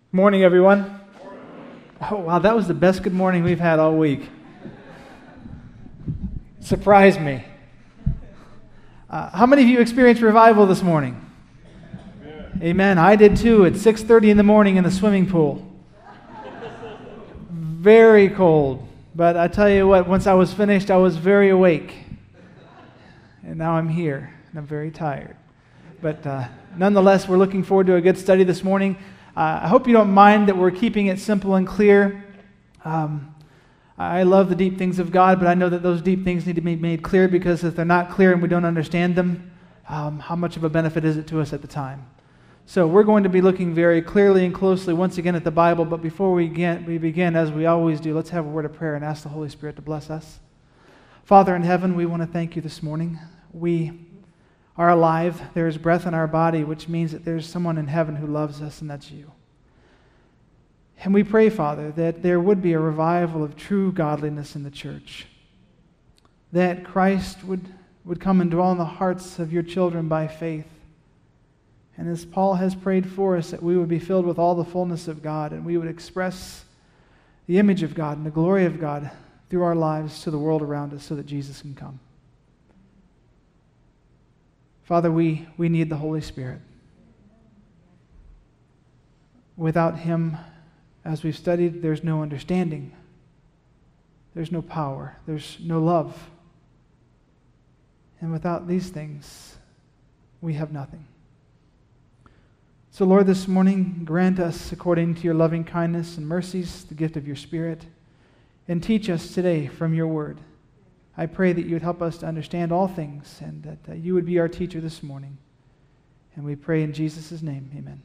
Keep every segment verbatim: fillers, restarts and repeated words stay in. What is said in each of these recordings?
Morning, everyone. Oh, wow, that was the best good morning we've had all week. Surprised me. Uh, how many of you experienced revival this morning? Amen. Amen. I did too at six thirty in the morning in the swimming pool. Very cold. But I tell you what, once I was finished, I was very awake. And now I'm here, and I'm very tired. But uh, nonetheless, we're looking forward to a good study this morning. Uh, I hope you don't mind that we're keeping it simple and clear. Um, I love the deep things of God, but I know that those deep things need to be made clear, because if they're not clear and we don't understand them, um, how much of a benefit is it to us at the time? So we're going to be looking very clearly and closely once again at the Bible, but before we begin, we begin, as we always do, let's have a word of prayer and ask the Holy Spirit to bless us. Father in heaven, we want to thank you this morning. We are alive. There is breath in our body, which means that there's someone in heaven who loves us, and that's you. And we pray, Father, that there would be a revival of true godliness in the church, that Christ would, would come and dwell in the hearts of your children by faith. And as Paul has prayed for us, that we would be filled with all the fullness of God, and we would express the image of God and the glory of God through our lives to the world around us so that Jesus can come. Father, we, we need the Holy Spirit. Without Him, as we've studied, there's no understanding. There's no power. There's no love. And without these things, we have nothing. So, Lord, this morning, grant us, according to your loving kindness and mercies, the gift of your Spirit, and teach us today from your word. I pray that you would help us to understand all things, and that uh, you would be our teacher this morning. And we pray in Jesus' name, amen.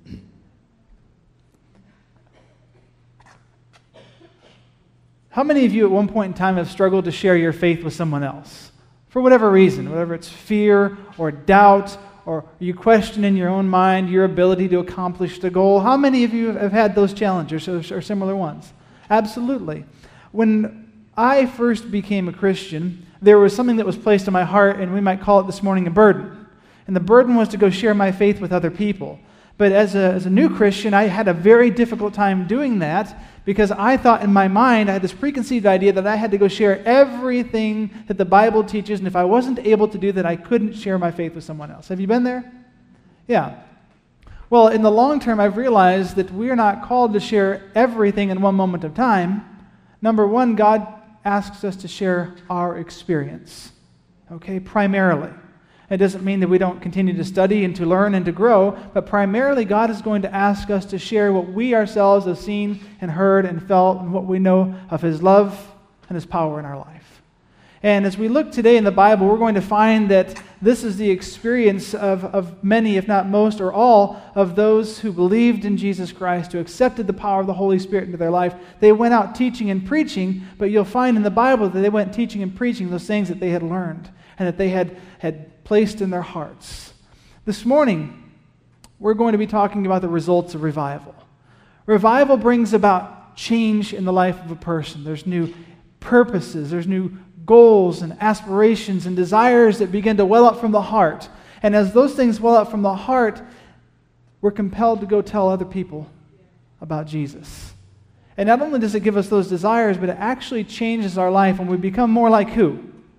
How many of you at one point in time have struggled to share your faith with someone else? For whatever reason, whether it's fear or doubt, or you question in your own mind your ability to accomplish the goal. How many of you have had those challenges or, or similar ones? Absolutely. When I first became a Christian, there was something that was placed in my heart, and we might call it this morning a burden. And the burden was to go share my faith with other people. But as a, as a new Christian, I had a very difficult time doing that, because I thought in my mind, I had this preconceived idea that I had to go share everything that the Bible teaches, and if I wasn't able to do that, I couldn't share my faith with someone else. Have you been there? Yeah. Well, in the long term, I've realized that we're not called to share everything in one moment of time. Number one, God asks us to share our experience, okay, primarily. It doesn't mean that we don't continue to study and to learn and to grow, but primarily God is going to ask us to share what we ourselves have seen and heard and felt, and what we know of His love and His power in our life. And as we look today in the Bible, we're going to find that this is the experience of, of many, if not most or all, of those who believed in Jesus Christ, who accepted the power of the Holy Spirit into their life. They went out teaching and preaching, but you'll find in the Bible that they went teaching and preaching those things that they had learned and that they had, had placed in their hearts. This morning, we're going to be talking about the results of revival. Revival brings about change in the life of a person. There's new purposes, there's new goals and aspirations and desires that begin to well up from the heart. And as those things well up from the heart, we're compelled to go tell other people about Jesus. And not only does it give us those desires, but it actually changes our life, and we become more like who?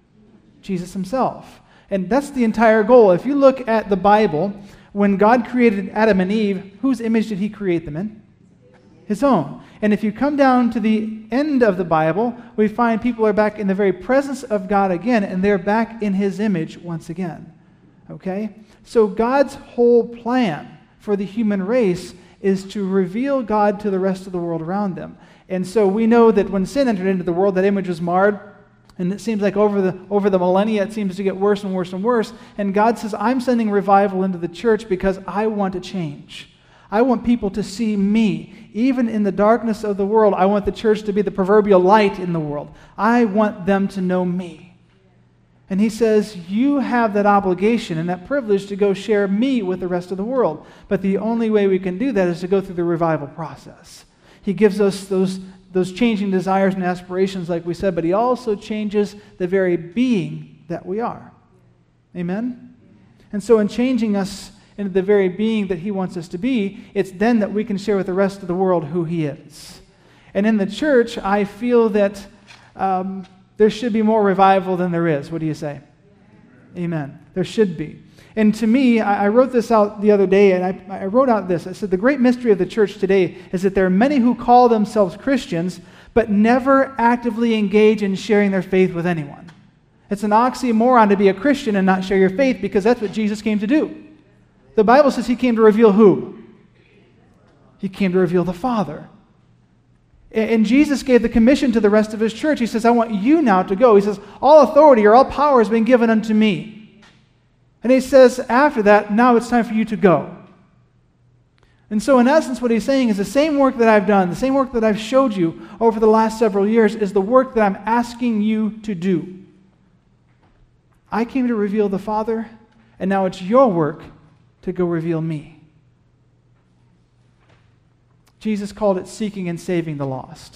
Jesus Himself. And that's the entire goal. If you look at the Bible, when God created Adam and Eve, whose image did He create them in? His own. And if you come down to the end of the Bible, we find people are back in the very presence of God again, and they're back in His image once again. Okay? So God's whole plan for the human race is to reveal God to the rest of the world around them. And so we know that when sin entered into the world, that image was marred. And it seems like over the over the millennia, it seems to get worse and worse and worse. And God says, I'm sending revival into the church because I want to change. I want people to see me. Even in the darkness of the world, I want the church to be the proverbial light in the world. I want them to know me. And He says, you have that obligation and that privilege to go share me with the rest of the world. But the only way we can do that is to go through the revival process. He gives us those those changing desires and aspirations, like we said, but He also changes the very being that we are. Amen? And so in changing us into the very being that he wants us to be, it's then that we can share with the rest of the world who he is. And in the church, I feel that um, there should be more revival than there is. What do you say? Amen. There should be. And to me, I, I wrote this out the other day, and I, I wrote out this. I said, the great mystery of the church today is that there are many who call themselves Christians, but never actively engage in sharing their faith with anyone. It's an oxymoron to be a Christian and not share your faith, because that's what Jesus came to do. The Bible says he came to reveal who? He came to reveal the Father. And Jesus gave the commission to the rest of his church. He says, I want you now to go. He says, all authority or all power has been given unto me. And he says after that, now it's time for you to go. And so in essence, what he's saying is the same work that I've done, the same work that I've showed you over the last several years is the work that I'm asking you to do. I came to reveal the Father, and now it's your work to go reveal me. Jesus called it seeking and saving the lost.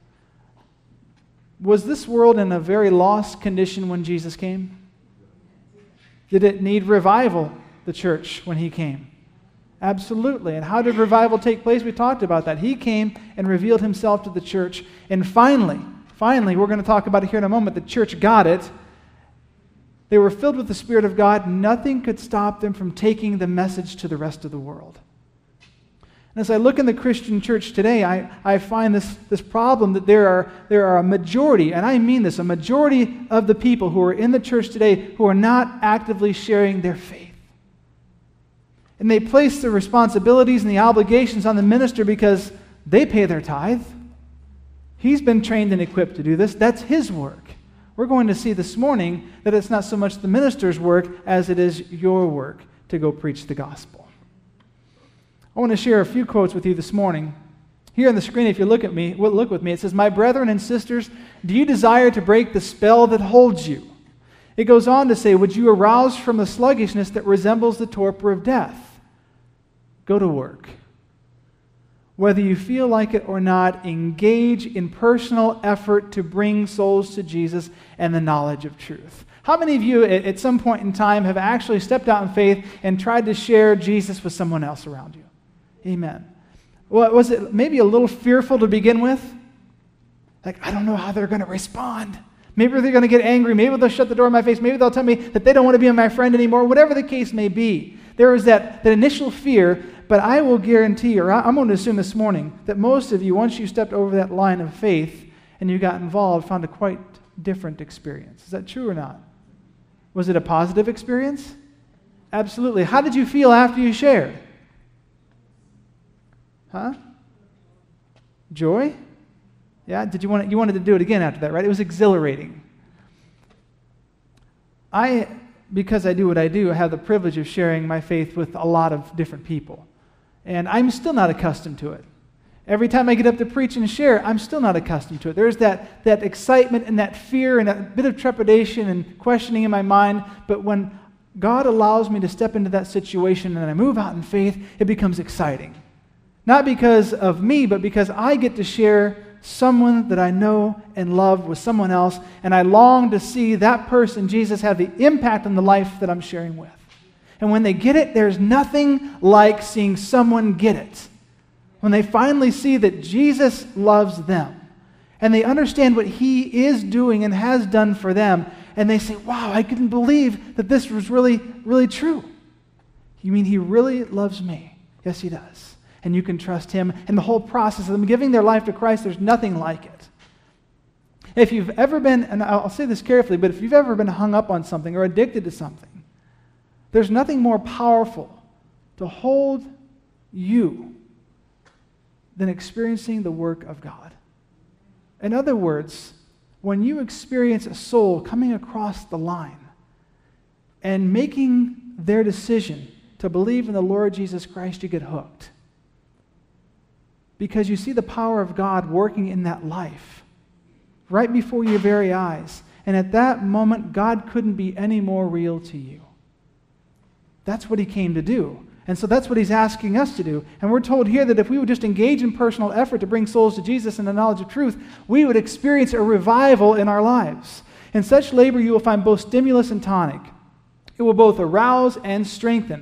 Was this world in a very lost condition when Jesus came? Did it need revival, the church, when he came? Absolutely. And how did revival take place? We talked about that. He came and revealed himself to the church. And finally, finally, we're going to talk about it here in a moment, the church got it. They were filled with the Spirit of God. Nothing could stop them from taking the message to the rest of the world. And as I look in the Christian church today, I, I find this, this problem that there are, there are a majority, and I mean this, a majority of the people who are in the church today who are not actively sharing their faith. And they place the responsibilities and the obligations on the minister because they pay their tithe. He's been trained and equipped to do this. That's his work. We're going to see this morning that it's not so much the minister's work as it is your work to go preach the gospel. I want to share a few quotes with you this morning. Here on the screen, if you look at me, well, look with me, it says, "My brethren and sisters, do you desire to break the spell that holds you?" It goes on to say, "Would you arouse from the sluggishness that resembles the torpor of death? Go to work. Whether you feel like it or not, engage in personal effort to bring souls to Jesus and the knowledge of truth." How many of you at some point in time have actually stepped out in faith and tried to share Jesus with someone else around you? Amen. Well, was it maybe a little fearful to begin with? Like, I don't know how they're going to respond. Maybe they're going to get angry. Maybe they'll shut the door in my face. Maybe they'll tell me that they don't want to be my friend anymore. Whatever the case may be, there was that, that initial fear. But I will guarantee, or I'm going to assume this morning, that most of you, once you stepped over that line of faith and you got involved, found a quite different experience. Is that true or not? Was it a positive experience? Absolutely. How did you feel after you shared? Huh? Joy? Yeah? Did you want to, you wanted to do it again after that, right? It was exhilarating. I, because I do what I do, I have the privilege of sharing my faith with a lot of different people. And I'm still not accustomed to it. Every time I get up to preach and share, I'm still not accustomed to it. There's that, that excitement and that fear and that bit of trepidation and questioning in my mind. But when God allows me to step into that situation and I move out in faith, it becomes exciting. Not because of me, but because I get to share someone that I know and love with someone else, and I long to see that person, Jesus, have the impact on the life that I'm sharing with. And when they get it, there's nothing like seeing someone get it. When they finally see that Jesus loves them, and they understand what he is doing and has done for them, and they say, wow, I couldn't believe that this was really, really true. You mean he really loves me? Yes, he does. And you can trust him. And the whole process of them giving their life to Christ, there's nothing like it. If you've ever been, and I'll say this carefully, but if you've ever been hung up on something or addicted to something, there's nothing more powerful to hold you than experiencing the work of God. In other words, when you experience a soul coming across the line and making their decision to believe in the Lord Jesus Christ, you get hooked. Because you see the power of God working in that life right before your very eyes. And at that moment, God couldn't be any more real to you. That's what he came to do. And so that's what he's asking us to do. And we're told here that if we would just engage in personal effort to bring souls to Jesus and the knowledge of truth, we would experience a revival in our lives. In such labor, you will find both stimulus and tonic. It will both arouse and strengthen.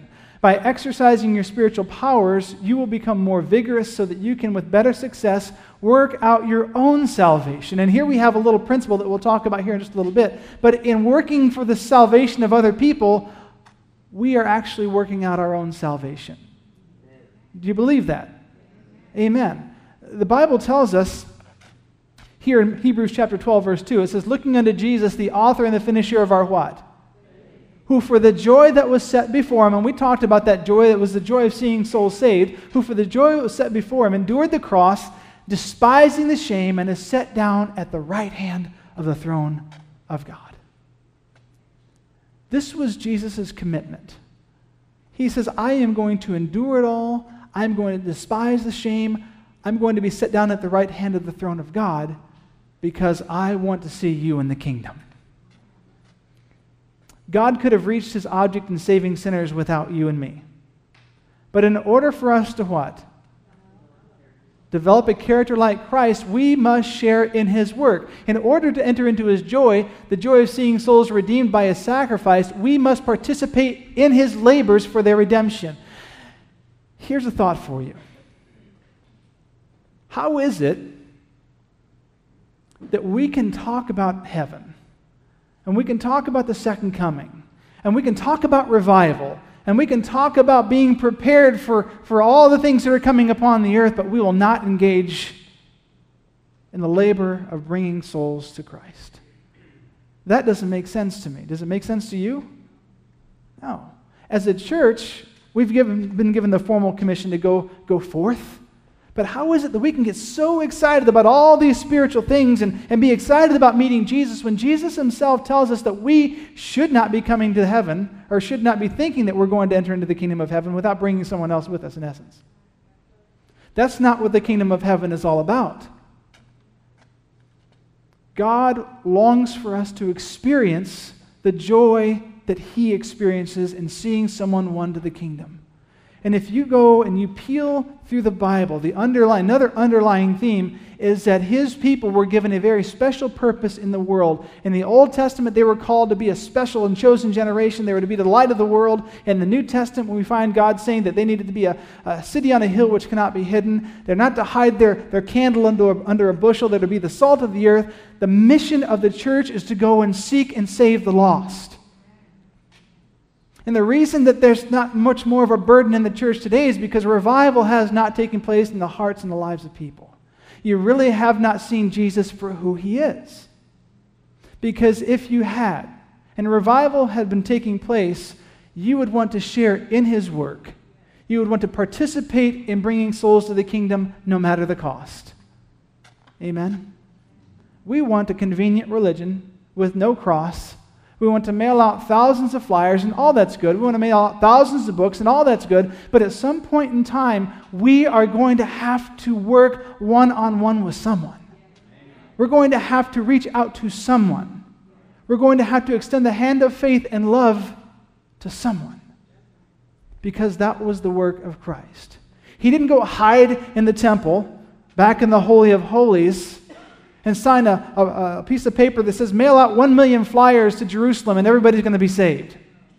By exercising your spiritual powers, you will become more vigorous so that you can, with better success, work out your own salvation. And here we have a little principle that we'll talk about here in just a little bit. But in working for the salvation of other people, we are actually working out our own salvation. Do you believe that? Amen. The Bible tells us here in Hebrews chapter twelve, verse two, it says, looking unto Jesus, the author and the finisher of our what? Who for the joy that was set before him, and we talked about that joy, that was the joy of seeing souls saved, who for the joy that was set before him endured the cross, despising the shame, and is set down at the right hand of the throne of God. This was Jesus' commitment. He says, I am going to endure it all. I'm going to despise the shame. I'm going to be set down at the right hand of the throne of God because I want to see you in the kingdom. God could have reached his object in saving sinners without you and me. But in order for us to what? Develop a character like Christ, we must share in his work. In order to enter into his joy, the joy of seeing souls redeemed by his sacrifice, we must participate in his labors for their redemption. Here's a thought for you. How is it that we can talk about heaven, and we can talk about the second coming, and we can talk about revival, and we can talk about being prepared for, for all the things that are coming upon the earth, but we will not engage in the labor of bringing souls to Christ? That doesn't make sense to me. Does it make sense to you? No. As a church, we've given, been given the formal commission to go, go forth. But how is it that we can get so excited about all these spiritual things and, and be excited about meeting Jesus when Jesus himself tells us that we should not be coming to heaven or should not be thinking that we're going to enter into the kingdom of heaven without bringing someone else with us, in essence? That's not what the kingdom of heaven is all about. God longs for us to experience the joy that he experiences in seeing someone won to the kingdom. And if you go and you peel through the Bible, the underlying, another underlying theme is that his people were given a very special purpose in the world. In the Old Testament, they were called to be a special and chosen generation. They were to be the light of the world. In the New Testament, we find God saying that they needed to be a, a city on a hill which cannot be hidden. They're not to hide their, their candle under a, under a bushel. They're to be the salt of the earth. The mission of the church is to go and seek and save the lost. And the reason that there's not much more of a burden in the church today is because revival has not taken place in the hearts and the lives of people. You really have not seen Jesus for who he is. Because if you had, and revival had been taking place, you would want to share in his work. You would want to participate in bringing souls to the kingdom no matter the cost. Amen? We want a convenient religion with no cross. We want to mail out thousands of flyers, and all that's good. We want to mail out thousands of books, and all that's good. But at some point in time, we are going to have to work one-on-one with someone. We're going to have to reach out to someone. We're going to have to extend the hand of faith and love to someone. Because that was the work of Christ. He didn't go hide in the temple, back in the Holy of Holies, and sign a, a, a piece of paper that says, mail out one million flyers to Jerusalem and everybody's going to be saved.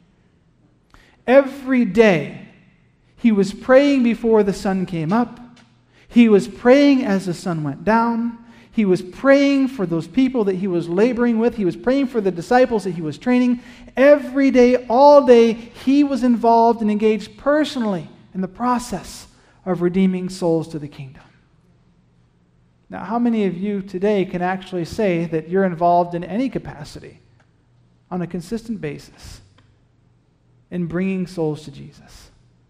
Every day, he was praying before the sun came up. He was praying as the sun went down. He was praying for those people that he was laboring with. He was praying for the disciples that he was training. Every day, all day, he was involved and engaged personally in the process of redeeming souls to the kingdom. Now, how many of you today can actually say that you're involved in any capacity on a consistent basis in bringing souls to Jesus?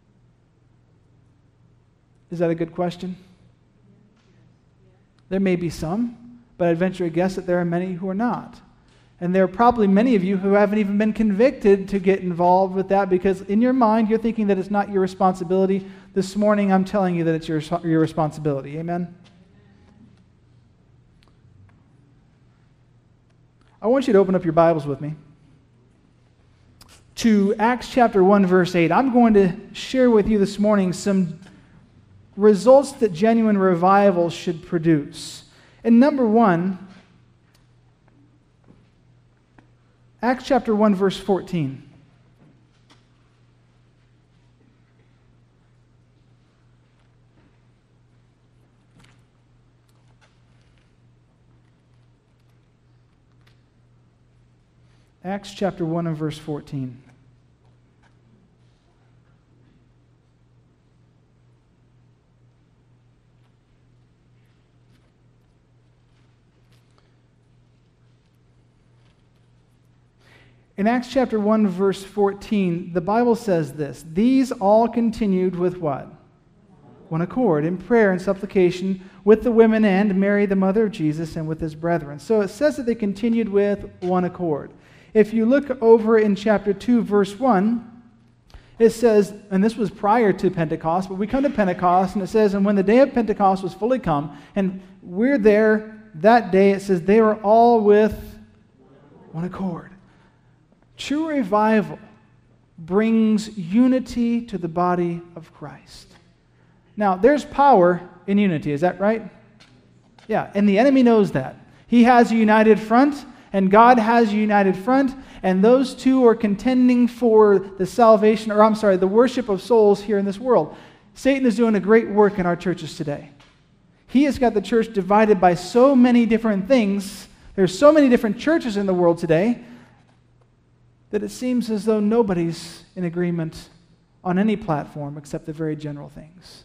Is that a good question? There may be some, but I'd venture a guess that there are many who are not. And there are probably many of you who haven't even been convicted to get involved with that because in your mind you're thinking that it's not your responsibility. This morning I'm telling you that it's your, your responsibility. Amen? I want you to open up your Bibles with me to Acts chapter one, verse eight. I'm going to share with you this morning some results that genuine revival should produce. And number one, Acts chapter one, verse fourteen. Acts chapter one and verse fourteen. In Acts chapter one, verse fourteen, the Bible says this: "These all continued with" what? "One accord, in prayer and supplication with the women and Mary, the mother of Jesus, and with his brethren." So it says that they continued with one accord. If you look over in chapter two, verse one, it says, and this was prior to Pentecost, but we come to Pentecost, and it says, "And when the day of Pentecost was fully come," and we're there that day, it says, "they were all with one accord." True revival brings unity to the body of Christ. Now, there's power in unity, is that right? Yeah, and the enemy knows that. He has a united front, and God has a united front, and those two are contending for the salvation, or I'm sorry, the worship of souls here in this world. Satan is doing a great work in our churches today. He has got the church divided by so many different things. There's so many different churches in the world today that it seems as though nobody's in agreement on any platform except the very general things.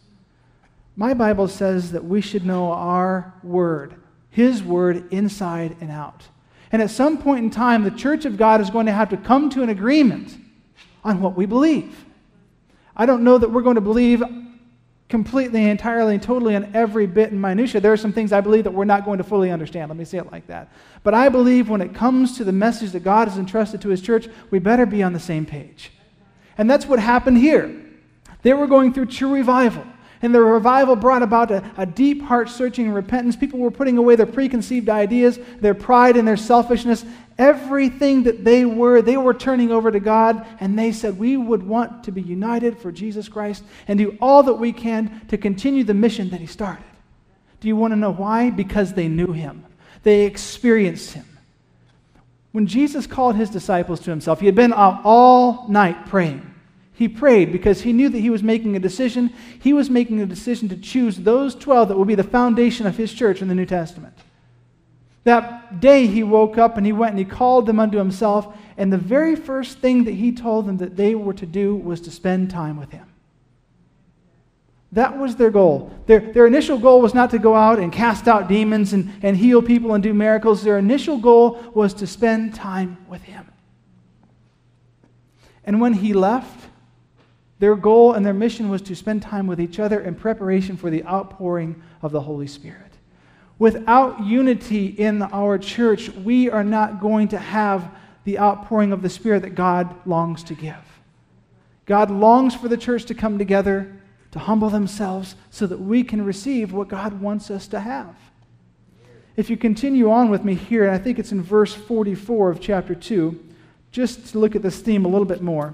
My Bible says that we should know our word, His word, inside and out. And at some point in time, the church of God is going to have to come to an agreement on what we believe. I don't know that we're going to believe completely, entirely, and totally on every bit and minutia. There are some things I believe that we're not going to fully understand. Let me say it like that. But I believe when it comes to the message that God has entrusted to His church, we better be on the same page. And that's what happened here. They were going through true revival. And the revival brought about a, a deep heart-searching repentance. People were putting away their preconceived ideas, their pride and their selfishness. Everything that they were, they were turning over to God, and they said, we would want to be united for Jesus Christ and do all that we can to continue the mission that He started. Do you want to know why? Because they knew Him. They experienced Him. When Jesus called His disciples to Himself, He had been out all night praying. He prayed because He knew that He was making a decision. He was making a decision to choose those twelve that will be the foundation of His church in the New Testament. That day He woke up and He went and He called them unto Himself, and the very first thing that He told them that they were to do was to spend time with Him. That was their goal. Their, their initial goal was not to go out and cast out demons and, and heal people and do miracles. Their initial goal was to spend time with Him. And when He left, their goal and their mission was to spend time with each other in preparation for the outpouring of the Holy Spirit. Without unity in our church, we are not going to have the outpouring of the Spirit that God longs to give. God longs for the church to come together, to humble themselves, so that we can receive what God wants us to have. If you continue on with me here, and I think it's in verse forty-four of chapter two, just to look at this theme a little bit more.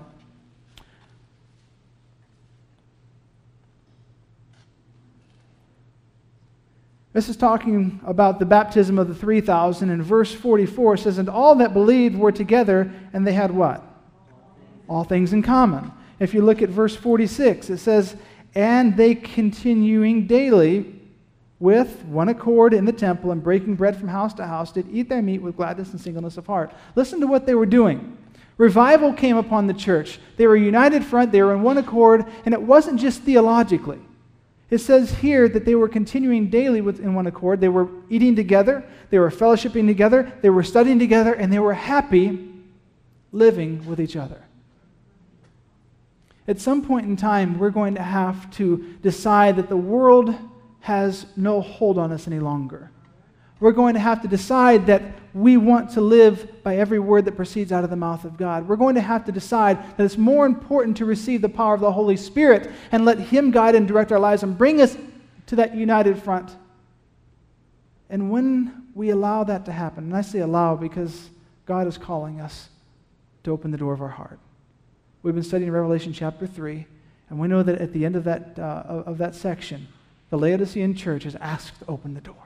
This is talking about the baptism of the three thousand. In verse forty-four, it says, "And all that believed were together, and they had" what? All things in common. If you look at verse forty-six, it says, "And they continuing daily with one accord in the temple and breaking bread from house to house did eat their meat with gladness and singleness of heart." Listen to what they were doing. Revival came upon the church. They were united front, they were in one accord, and it wasn't just theologically. It says here that they were continuing daily with, in one accord. They were eating together, they were fellowshipping together, they were studying together, and they were happy living with each other. At some point in time, we're going to have to decide that the world has no hold on us any longer. We're going to have to decide that we want to live by every word that proceeds out of the mouth of God. We're going to have to decide that it's more important to receive the power of the Holy Spirit and let Him guide and direct our lives and bring us to that united front. And when we allow that to happen, and I say allow because God is calling us to open the door of our heart. We've been studying Revelation chapter three, and we know that at the end of that, uh, of that section, the Laodicean church is asked to open the door.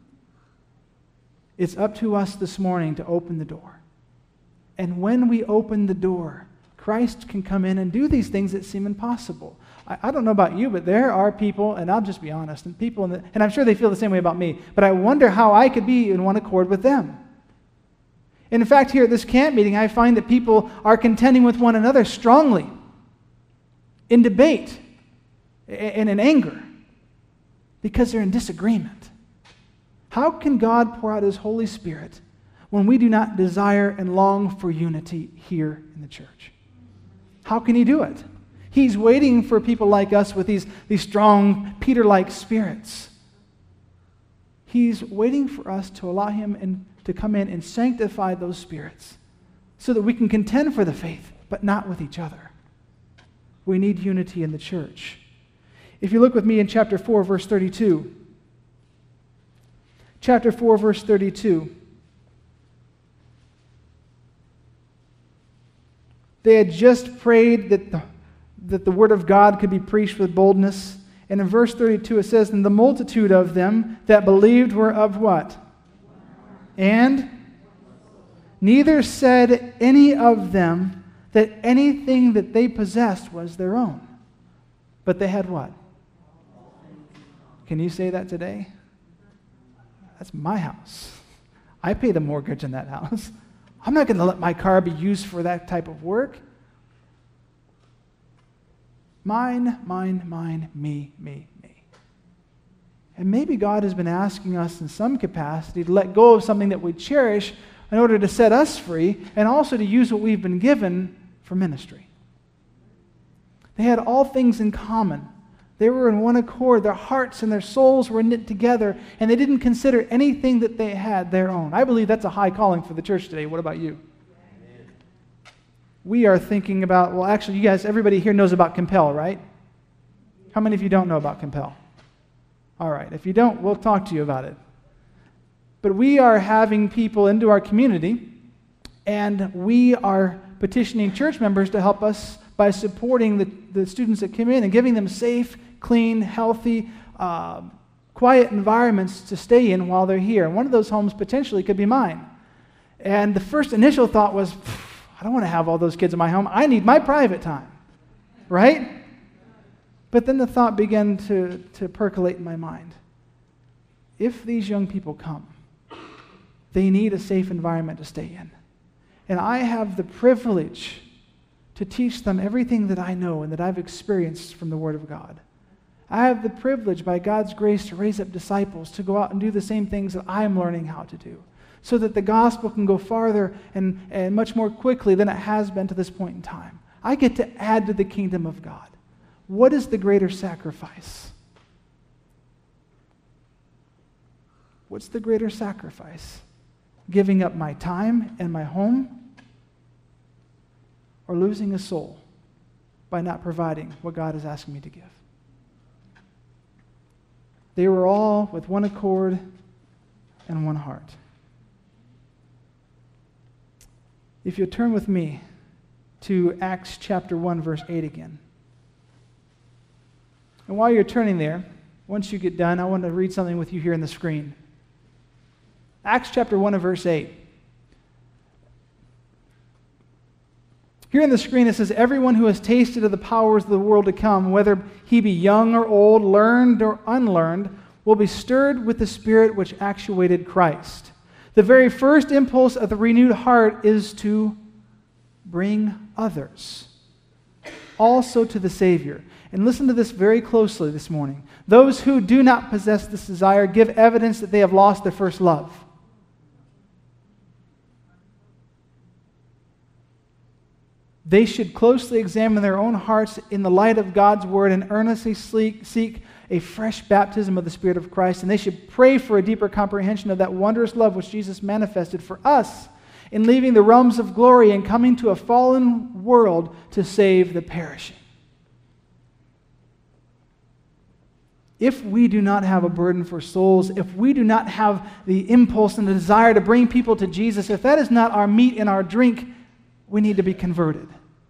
It's up to us this morning to open the door. And when we open the door, Christ can come in and do these things that seem impossible. I, I don't know about you, but there are people, and I'll just be honest, and people, in the, and I'm sure they feel the same way about me, but I wonder how I could be in one accord with them. And in fact, here at this camp meeting, I find that people are contending with one another strongly in debate and in anger because they're in disagreement. How can God pour out His Holy Spirit when we do not desire and long for unity here in the church? How can He do it? He's waiting for people like us with these, these strong Peter-like spirits. He's waiting for us to allow Him in, to come in and sanctify those spirits so that we can contend for the faith, but not with each other. We need unity in the church. If you look with me in chapter four, verse thirty-two. Chapter four, verse thirty-two. They had just prayed that the, that the word of God could be preached with boldness. And in verse thirty-two it says, "And the multitude of them that believed were of what? And neither said any of them that anything that they possessed was their own. But they had what?" Can you say that today? That's my house. I pay the mortgage in that house. I'm not going to let my car be used for that type of work. Mine, mine, mine, me, me, me. And maybe God has been asking us in some capacity to let go of something that we cherish in order to set us free and also to use what we've been given for ministry. They had all things in common. They were in one accord. Their hearts and their souls were knit together, and they didn't consider anything that they had their own. I believe that's a high calling for the church today. What about you? Amen. We are thinking about, well, actually, you guys, everybody here knows about Compel, right? How many of you don't know about Compel? All right. If you don't, we'll talk to you about it. But we are having people into our community, and we are petitioning church members to help us by supporting the, the students that come in and giving them safe, clean, healthy, uh, quiet environments to stay in while they're here. And one of those homes potentially could be mine. And the first initial thought was, I don't want to have all those kids in my home. I need my private time, right? But then the thought began to, to percolate in my mind. If these young people come, they need a safe environment to stay in. And I have the privilege to teach them everything that I know and that I've experienced from the Word of God. I have the privilege, by God's grace, to raise up disciples to go out and do the same things that I'm learning how to do, so that the gospel can go farther and, and much more quickly than it has been to this point in time. I get to add to the kingdom of God. What is the greater sacrifice? What's the greater sacrifice? Giving up my time and my home, or losing a soul by not providing what God is asking me to give? They were all with one accord and one heart. If you'll turn with me to Acts chapter one, verse eight again. And while you're turning there, once you get done, I want to read something with you here on the screen. Acts chapter one and verse eight. Here on the screen it says, "Everyone who has tasted of the powers of the world to come, whether he be young or old, learned or unlearned, will be stirred with the spirit which actuated Christ." The very first impulse of the renewed heart is to bring others also to the Savior. And listen to this very closely this morning. Those who do not possess this desire give evidence that they have lost their first love. They should closely examine their own hearts in the light of God's Word and earnestly seek a fresh baptism of the Spirit of Christ. And they should pray for a deeper comprehension of that wondrous love which Jesus manifested for us in leaving the realms of glory and coming to a fallen world to save the perishing. If we do not have a burden for souls, if we do not have the impulse and the desire to bring people to Jesus, if that is not our meat and our drink, we need to be converted.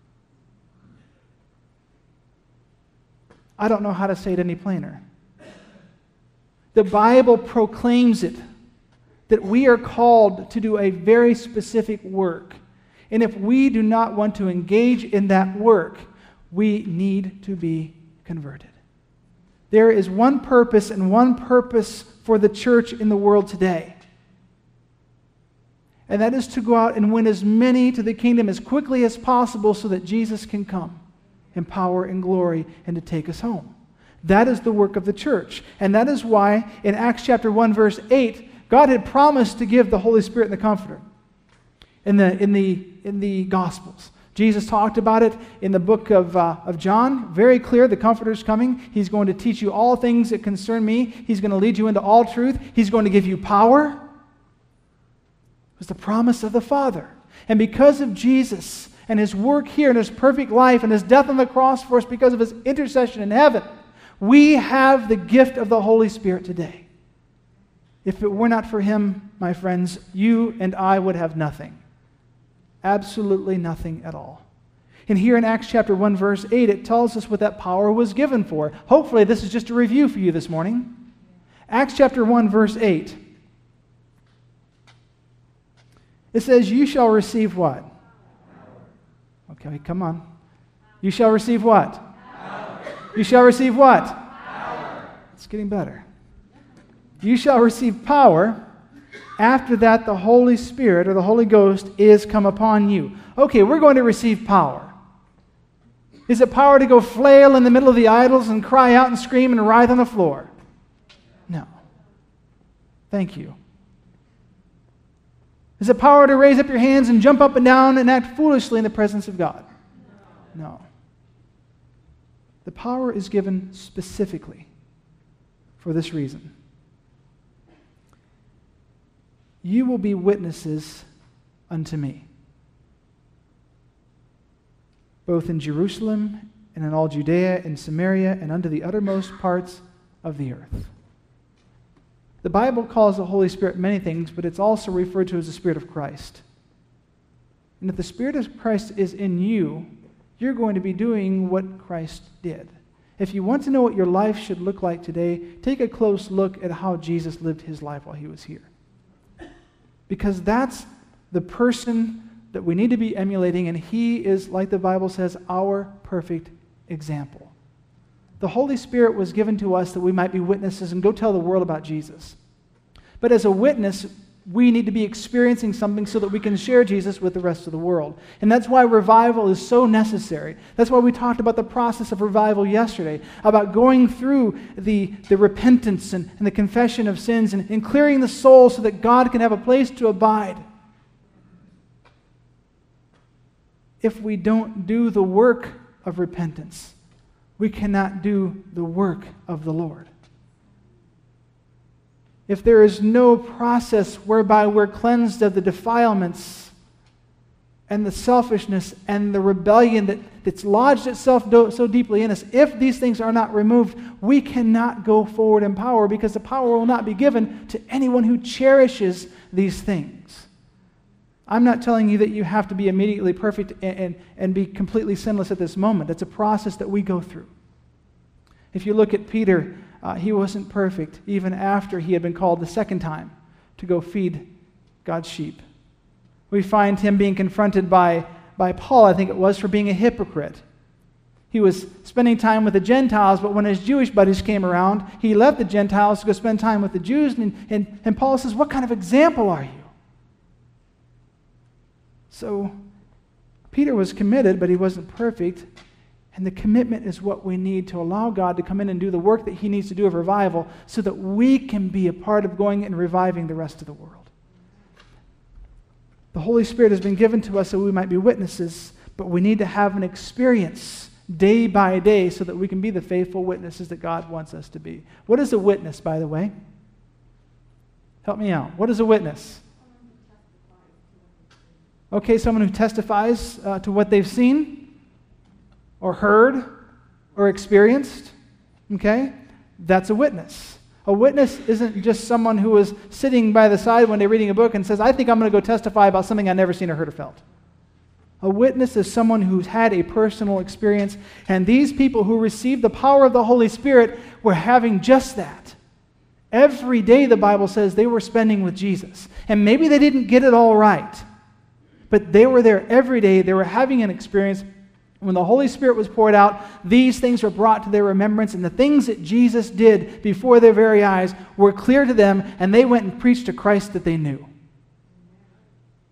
I don't know how to say it any plainer. The Bible proclaims it, that we are called to do a very specific work. And if we do not want to engage in that work, we need to be converted. There is one purpose and one purpose for the church in the world today. And that is to go out and win as many to the kingdom as quickly as possible so that Jesus can come in power and glory and to take us home. That is the work of the church. And that is why in Acts chapter one, verse eight, God had promised to give the Holy Spirit and the Comforter in the, in the, in the Gospels. Jesus talked about it in the book of, uh, of John. Very clear, the Comforter is coming. He's going to teach you all things that concern me. He's going to lead you into all truth. He's going to give you power. It was the promise of the Father. And because of Jesus and His work here and His perfect life and His death on the cross for us because of His intercession in heaven, we have the gift of the Holy Spirit today. If it were not for Him, my friends, you and I would have nothing. Absolutely nothing at all. And here in Acts chapter one, verse eight, it tells us what that power was given for. Hopefully this is just a review for you this morning. Acts chapter one, verse eight. It says, you shall receive what? Okay, come on. You shall receive what? Power. You shall receive what? Power. It's getting better. You shall receive power. After that, the Holy Spirit or the Holy Ghost is come upon you. Okay, we're going to receive power. Is it power to go flail in the middle of the idols and cry out and scream and writhe on the floor? No. Thank you. Is it power to raise up your hands and jump up and down and act foolishly in the presence of God? No. The power is given specifically for this reason. You will be witnesses unto me, both in Jerusalem and in all Judea and Samaria and unto the uttermost parts of the earth. The Bible calls the Holy Spirit many things, but it's also referred to as the Spirit of Christ. And if the Spirit of Christ is in you, you're going to be doing what Christ did. If you want to know what your life should look like today, take a close look at how Jesus lived His life while He was here. Because that's the person that we need to be emulating, and He is, like the Bible says, our perfect example. The Holy Spirit was given to us that we might be witnesses and go tell the world about Jesus. But as a witness, we need to be experiencing something so that we can share Jesus with the rest of the world. And that's why revival is so necessary. That's why we talked about the process of revival yesterday, about going through the, the repentance and, and the confession of sins and, and clearing the soul so that God can have a place to abide. If we don't do the work of repentance, we cannot do the work of the Lord. If there is no process whereby we're cleansed of the defilements and the selfishness and the rebellion that, that's lodged itself do, so deeply in us, if these things are not removed, we cannot go forward in power, because the power will not be given to anyone who cherishes these things. I'm not telling you that you have to be immediately perfect and, and, and be completely sinless at this moment. It's a process that we go through. If you look at Peter, uh, he wasn't perfect even after he had been called the second time to go feed God's sheep. We find him being confronted by, by Paul, I think it was, for being a hypocrite. He was spending time with the Gentiles, but when his Jewish buddies came around, he left the Gentiles to go spend time with the Jews, and, and, and Paul says, what kind of example are you? So, Peter was committed, but he wasn't perfect. And the commitment is what we need to allow God to come in and do the work that He needs to do of revival so that we can be a part of going and reviving the rest of the world. The Holy Spirit has been given to us so we might be witnesses, but we need to have an experience day by day so that we can be the faithful witnesses that God wants us to be. What is a witness, by the way? Help me out. What is a witness? Okay, someone who testifies uh, to what they've seen or heard or experienced. Okay? That's a witness. A witness isn't just someone who is sitting by the side one day reading a book and says, I think I'm going to go testify about something I've never seen or heard or felt. A witness is someone who's had a personal experience, and these people who received the power of the Holy Spirit were having just that. Every day, the Bible says, they were spending with Jesus. And maybe they didn't get it all right, but they were there every day. They were having an experience. When the Holy Spirit was poured out, these things were brought to their remembrance, and the things that Jesus did before their very eyes were clear to them, and they went and preached to Christ that they knew.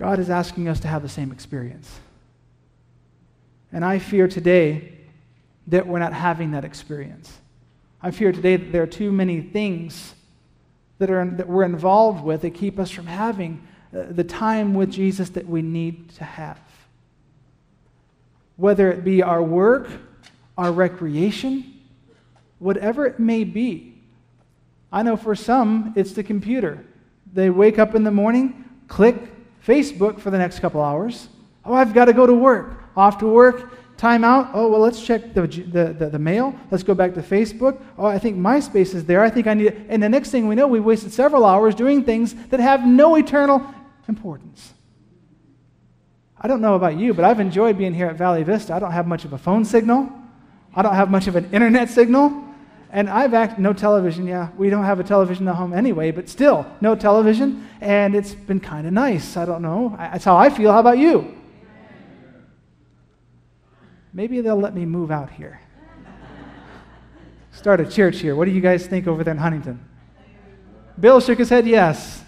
God is asking us to have the same experience. And I fear today that we're not having that experience. I fear today that there are too many things that, are, that we're involved with that keep us from having uh, the time with Jesus that we need to have. Whether it be our work, our recreation, whatever it may be. I know for some, it's the computer. They wake up in the morning, click Facebook for the next couple hours. Oh, I've got to go to work. Off to work, time out. Oh, well, let's check the, the, the, the mail. Let's go back to Facebook. Oh, I think MySpace is there. I think I need it. And the next thing we know, we've wasted several hours doing things that have no eternal importance. I don't know about you, but I've enjoyed being here at Valley Vista. I don't have much of a phone signal. I don't have much of an internet signal. And I've act no television. Yeah, we don't have a television at home anyway, but still, no television. And it's been kind of nice. I don't know. That's how I feel. How about you? Maybe they'll let me move out here. Start a church here. What do you guys think over there in Huntington? Bill shook his head yes.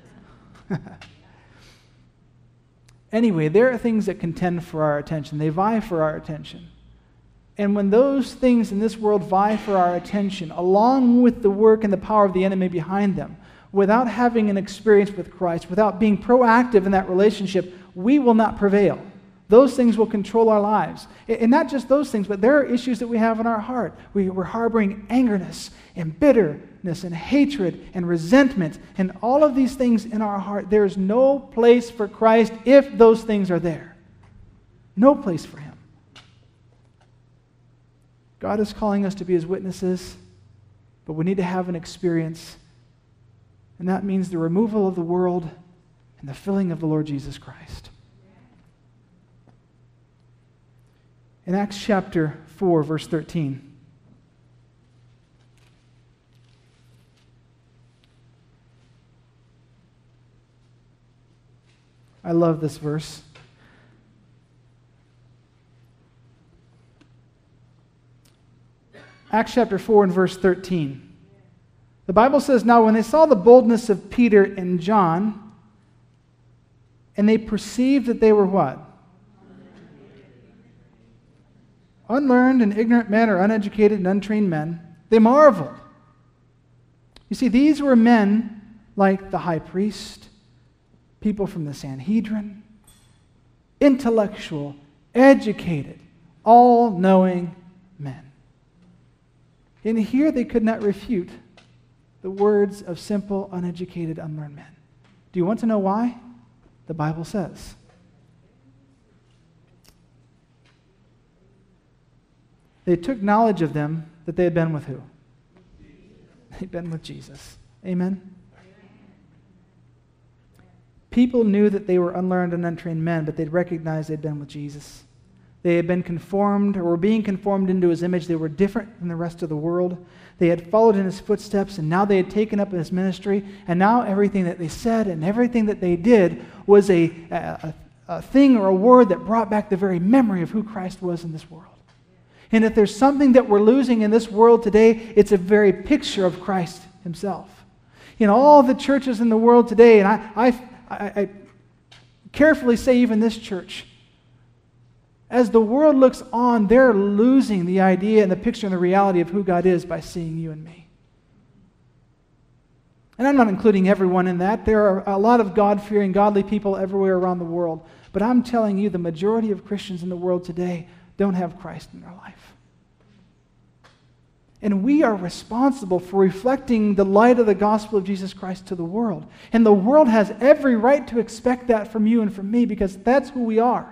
Anyway, there are things that contend for our attention. They vie for our attention. And when those things in this world vie for our attention, along with the work and the power of the enemy behind them, without having an experience with Christ, without being proactive in that relationship, we will not prevail. Those things will control our lives. And not just those things, but there are issues that we have in our heart. We, we're harboring angerness and bitterness and hatred and resentment and all of these things in our heart. There's no place for Christ if those things are there. No place for Him. God is calling us to be His witnesses, but we need to have an experience, and that means the removal of the world and the filling of the Lord Jesus Christ. In Acts chapter four, verse thirteen, I love this verse. Acts chapter four and verse thirteen. The Bible says, "Now when they saw the boldness of Peter and John, and they perceived that they were" what? Unlearned and ignorant men, or uneducated and untrained men, they marveled. You see, these were men like the high priest, people from the Sanhedrin, intellectual, educated, all-knowing men. And here they could not refute the words of simple, uneducated, unlearned men. Do you want to know why? The Bible says. They took knowledge of them that they had been with who? They'd been with Jesus. Amen? People knew that they were unlearned and untrained men, but they'd recognized they'd been with Jesus. They had been conformed, or were being conformed into His image. They were different than the rest of the world. They had followed in His footsteps, and now they had taken up His ministry, and now everything that they said and everything that they did was a, a, a thing or a word that brought back the very memory of who Christ was in this world. And if there's something that we're losing in this world today, it's a very picture of Christ Himself. In all the churches in the world today, and I, I, I, I carefully say even this church, as the world looks on, they're losing the idea and the picture and the reality of who God is by seeing you and me. And I'm not including everyone in that. There are a lot of God-fearing, godly people everywhere around the world. But I'm telling you, the majority of Christians in the world today don't have Christ in their life. And we are responsible for reflecting the light of the gospel of Jesus Christ to the world. And the world has every right to expect that from you and from me, because that's who we are.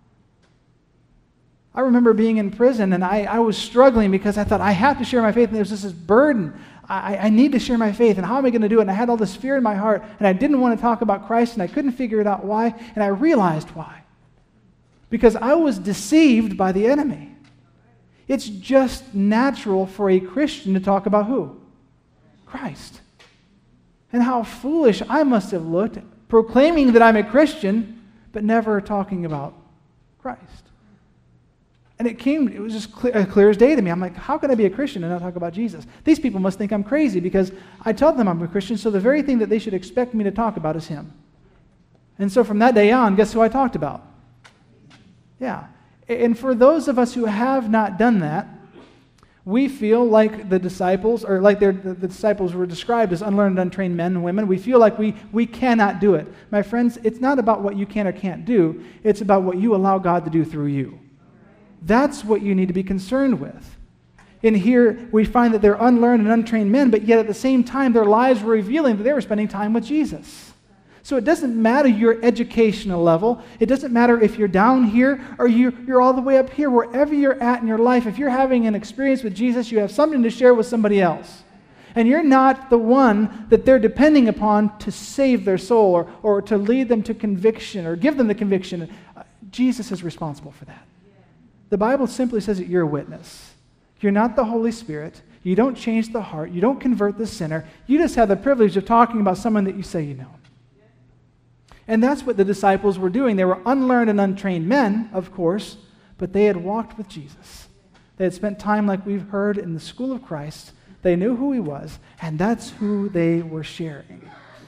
I remember being in prison, and I, I was struggling because I thought, I have to share my faith, and there's just this burden. I, I need to share my faith, and how am I going to do it? And I had all this fear in my heart, and I didn't want to talk about Christ, and I couldn't figure it out why, and I realized why. Because I was deceived by the enemy. It's just natural for a Christian to talk about who? Christ. And how foolish I must have looked, proclaiming that I'm a Christian, but never talking about Christ. And it came, it was just clear, clear as day to me. I'm like, how can I be a Christian and not talk about Jesus? These people must think I'm crazy because I tell them I'm a Christian, so the very thing that they should expect me to talk about is Him. And so from that day on, guess who I talked about? Yeah. And for those of us who have not done that, we feel like the disciples, or like the, the disciples were described as unlearned, untrained men and women. We feel like we, we cannot do it. My friends, it's not about what you can or can't do. It's about what you allow God to do through you. That's what you need to be concerned with. In here, we find that they're unlearned and untrained men, but yet at the same time, their lives were revealing that they were spending time with Jesus. So it doesn't matter your educational level. It doesn't matter if you're down here or you're, you're all the way up here. Wherever you're at in your life, if you're having an experience with Jesus, you have something to share with somebody else. And you're not the one that they're depending upon to save their soul or, or to lead them to conviction or give them the conviction. Uh, Jesus is responsible for that. The Bible simply says that you're a witness. You're not the Holy Spirit. You don't change the heart. You don't convert the sinner. You just have the privilege of talking about someone that you say you know. And that's what the disciples were doing. They were unlearned and untrained men, of course, but they had walked with Jesus. They had spent time, like we've heard, in the school of Christ. They knew who he was, and that's who they were sharing.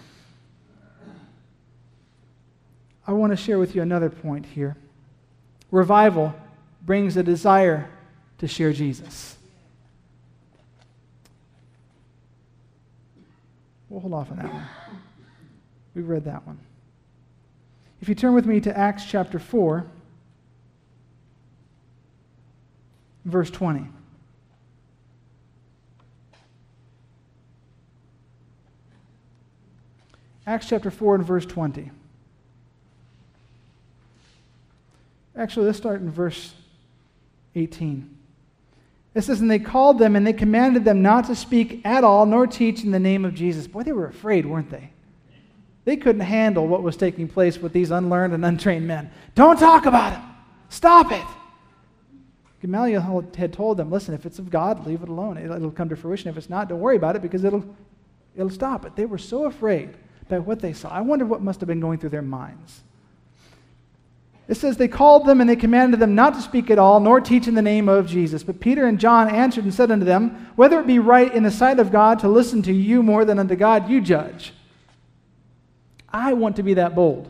I want to share with you another point here. Revival brings a desire to share Jesus. We'll hold off on that one. We've read that one. If you turn with me to Acts chapter four, verse twenty. Acts chapter four and verse twenty. Actually, let's start in verse eighteen. It says, "And they called them, and they commanded them not to speak at all, nor teach in the name of Jesus." Boy, they were afraid, weren't they? They couldn't handle what was taking place with these unlearned and untrained men. Don't talk about it. Stop it. Gamaliel had told them, listen, if it's of God, leave it alone. It'll come to fruition. If it's not, don't worry about it because it'll, it'll stop it. They were so afraid by what they saw. I wonder what must have been going through their minds. It says, they called them and they commanded them not to speak at all, nor teach in the name of Jesus. But Peter and John answered and said unto them, whether it be right in the sight of God to listen to you more than unto God, you judge. I want to be that bold.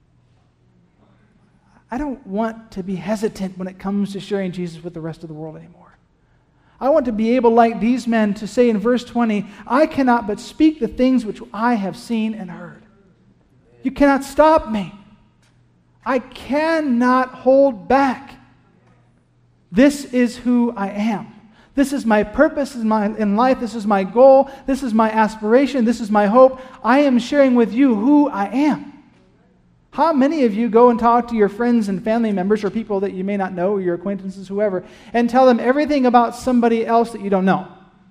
I don't want to be hesitant when it comes to sharing Jesus with the rest of the world anymore. I want to be able, like these men, to say in verse twenty, I cannot but speak the things which I have seen and heard. You cannot stop me. I cannot hold back. This is who I am. This is my purpose in, my, in life. This is my goal. This is my aspiration. This is my hope. I am sharing with you who I am. How many of you go and talk to your friends and family members or people that you may not know, or your acquaintances, whoever, and tell them everything about somebody else that you don't know?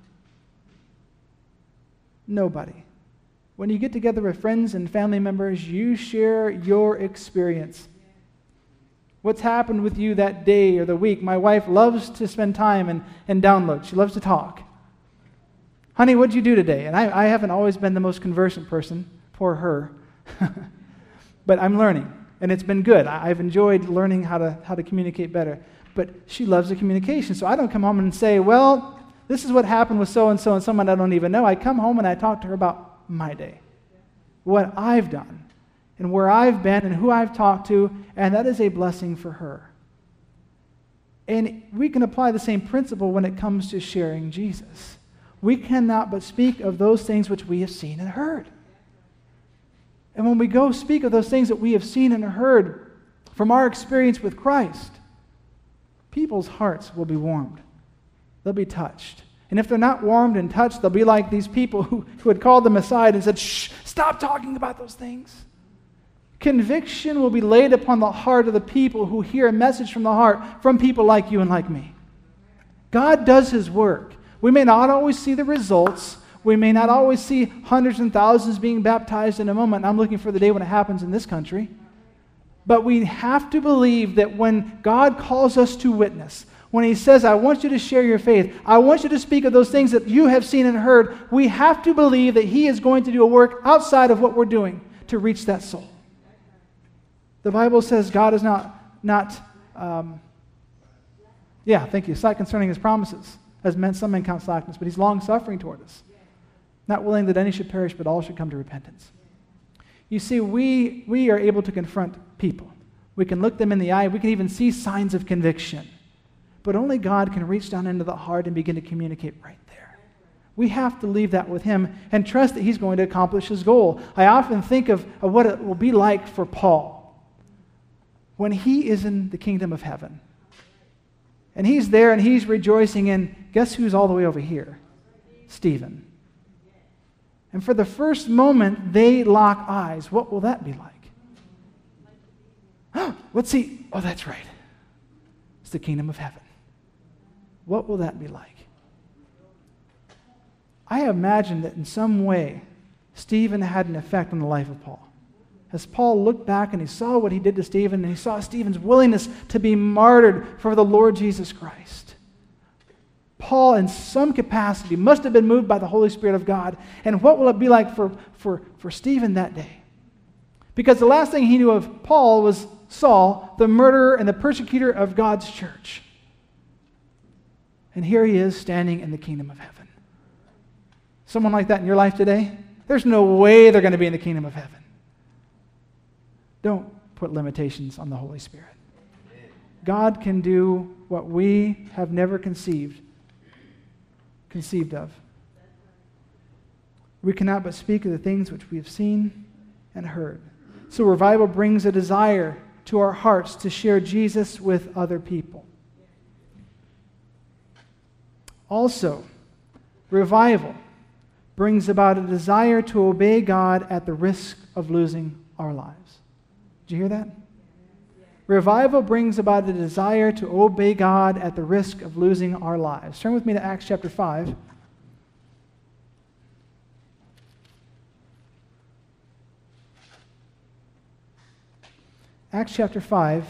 Nobody. When you get together with friends and family members, you share your experience. What's happened with you that day or the week? My wife loves to spend time and, and download. She loves to talk. Honey, what'd you do today? And I, I haven't always been the most conversant person. Poor her. But I'm learning, and it's been good. I, I've enjoyed learning how to, how to communicate better. But she loves the communication, so I don't come home and say, well, this is what happened with so-and-so and someone I don't even know. I come home and I talk to her about my day, what I've done, and where I've been and who I've talked to, and that is a blessing for her. And we can apply the same principle when it comes to sharing Jesus. We cannot but speak of those things which we have seen and heard. And when we go speak of those things that we have seen and heard from our experience with Christ, people's hearts will be warmed. They'll be touched. And if they're not warmed and touched, they'll be like these people who, who had called them aside and said, shh, stop talking about those things. Conviction will be laid upon the heart of the people who hear a message from the heart from people like you and like me. God does his work. We may not always see the results. We may not always see hundreds and thousands being baptized in a moment. I'm looking for the day when it happens in this country. But we have to believe that when God calls us to witness, when he says, I want you to share your faith, I want you to speak of those things that you have seen and heard, we have to believe that he is going to do a work outside of what we're doing to reach that soul. The Bible says God is not, not um, yeah, thank you, slack concerning his promises, as men, some men count slackness, but he's long-suffering toward us, not willing that any should perish, but all should come to repentance. You see, we, we are able to confront people. We can look them in the eye. We can even see signs of conviction. But only God can reach down into the heart and begin to communicate right there. We have to leave that with Him and trust that He's going to accomplish His goal. I often think of, of what it will be like for Paul when he is in the kingdom of heaven. And he's there and he's rejoicing, and guess who's all the way over here? Stephen. And for the first moment, they lock eyes. What will that be like? Let's see. Oh, that's right. It's the kingdom of heaven. What will that be like? I imagine that in some way, Stephen had an effect on the life of Paul. As Paul looked back and he saw what he did to Stephen, and he saw Stephen's willingness to be martyred for the Lord Jesus Christ, Paul, in some capacity, must have been moved by the Holy Spirit of God. And what will it be like for, for, for Stephen that day? Because the last thing he knew of Paul was Saul, the murderer and the persecutor of God's church. And here he is standing in the kingdom of heaven. Someone like that in your life today? There's no way they're going to be in the kingdom of heaven. Don't put limitations on the Holy Spirit. God can do what we have never conceived, conceived of. We cannot but speak of the things which we have seen and heard. So revival brings a desire to our hearts to share Jesus with other people. Also, revival brings about a desire to obey God at the risk of losing our lives. Did you hear that? Revival brings about a desire to obey God at the risk of losing our lives. Turn with me to Acts chapter five. Acts chapter five.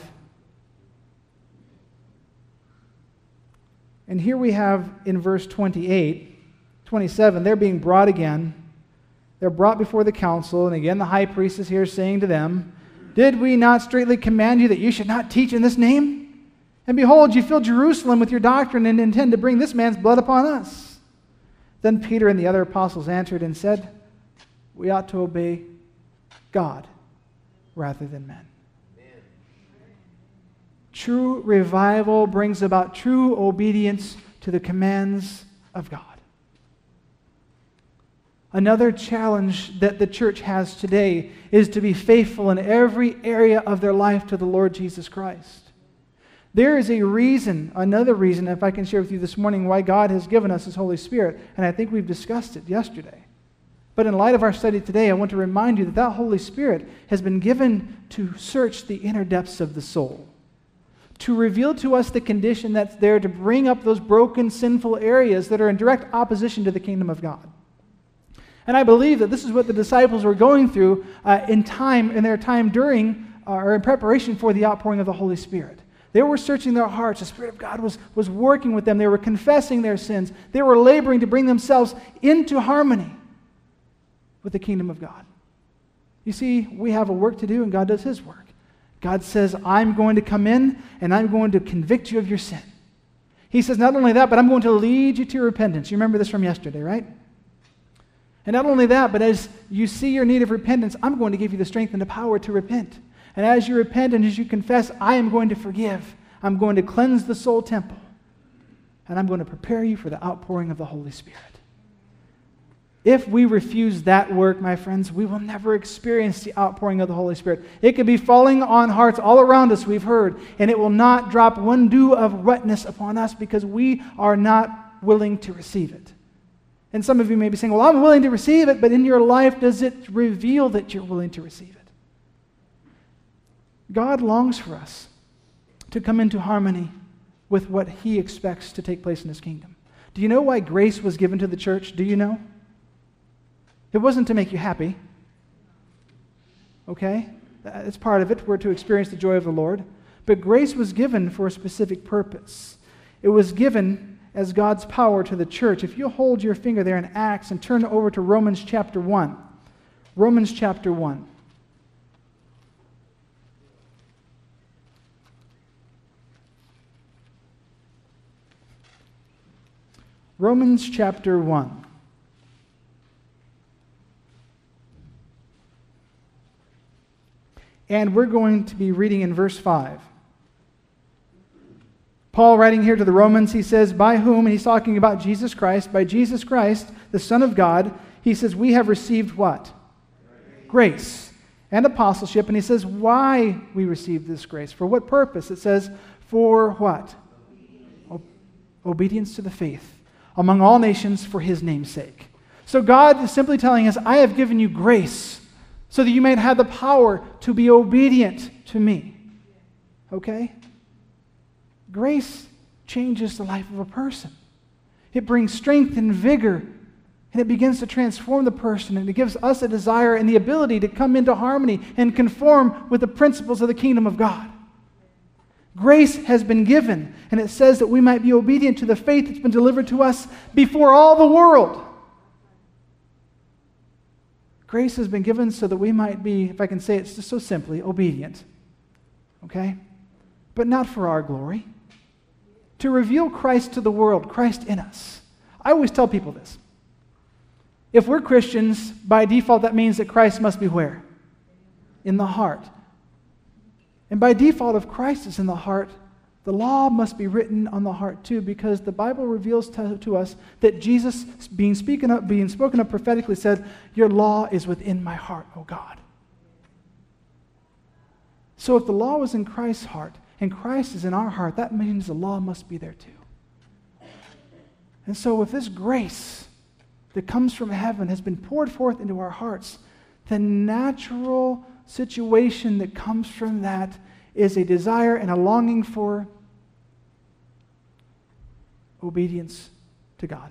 And here we have in verse twenty-eight, twenty-seven, they're being brought again. They're brought before the council, and again the high priest is here saying to them, "Did we not straitly command you that you should not teach in this name? And behold, you fill Jerusalem with your doctrine and intend to bring this man's blood upon us." Then Peter and the other apostles answered and said, "We ought to obey God rather than men." Amen. True revival brings about true obedience to the commands of God. Another challenge that the church has today is to be faithful in every area of their life to the Lord Jesus Christ. There is a reason, another reason, if I can share with you this morning, why God has given us His Holy Spirit, and I think we've discussed it yesterday. But in light of our study today, I want to remind you that that Holy Spirit has been given to search the inner depths of the soul, to reveal to us the condition that's there, to bring up those broken, sinful areas that are in direct opposition to the kingdom of God. And I believe that this is what the disciples were going through uh, in time, in their time during uh, or in preparation for the outpouring of the Holy Spirit. They were searching their hearts. The Spirit of God was, was working with them. They were confessing their sins. They were laboring to bring themselves into harmony with the kingdom of God. You see, we have a work to do, and God does His work. God says, "I'm going to come in, and I'm going to convict you of your sin." He says, not only that, but I'm going to lead you to repentance. You remember this from yesterday, right? And not only that, but as you see your need of repentance, I'm going to give you the strength and the power to repent. And as you repent and as you confess, I am going to forgive. I'm going to cleanse the soul temple. And I'm going to prepare you for the outpouring of the Holy Spirit. If we refuse that work, my friends, we will never experience the outpouring of the Holy Spirit. It could be falling on hearts all around us, we've heard, and it will not drop one dew of wetness upon us because we are not willing to receive it. And some of you may be saying, "Well, I'm willing to receive it," but in your life, does it reveal that you're willing to receive it? God longs for us to come into harmony with what He expects to take place in His kingdom. Do you know why grace was given to the church? Do you know? It wasn't to make you happy. Okay? That's part of it. We're to experience the joy of the Lord. But grace was given for a specific purpose. It was given as God's power to the church. If you hold your finger there in Acts and turn over to Romans chapter one. Romans chapter one. Romans chapter one. And we're going to be reading in verse five. Paul, writing here to the Romans, he says, by whom, and he's talking about Jesus Christ, by Jesus Christ, the Son of God, he says, we have received what? Grace. Grace and apostleship. And he says, why we received this grace. For what purpose? It says, for what? O- obedience to the faith among all nations for his name's sake. So God is simply telling us, I have given you grace so that you might have the power to be obedient to me. Okay? Grace changes the life of a person. It brings strength and vigor, and it begins to transform the person, and it gives us a desire and the ability to come into harmony and conform with the principles of the kingdom of God. Grace has been given, and it says that we might be obedient to the faith that's been delivered to us before all the world. Grace has been given so that we might be, if I can say it just so simply, obedient. Okay? But not for our glory. To reveal Christ to the world, Christ in us. I always tell people this. If we're Christians, by default, that means that Christ must be where? In the heart. And by default, if Christ is in the heart, the law must be written on the heart too, because the Bible reveals to, to us that Jesus, being, speaking of, being spoken of prophetically, said, your law is within my heart, O God. So if the law was in Christ's heart, and Christ is in our heart, that means the law must be there too. And so if this grace that comes from heaven has been poured forth into our hearts, the natural situation that comes from that is a desire and a longing for obedience to God.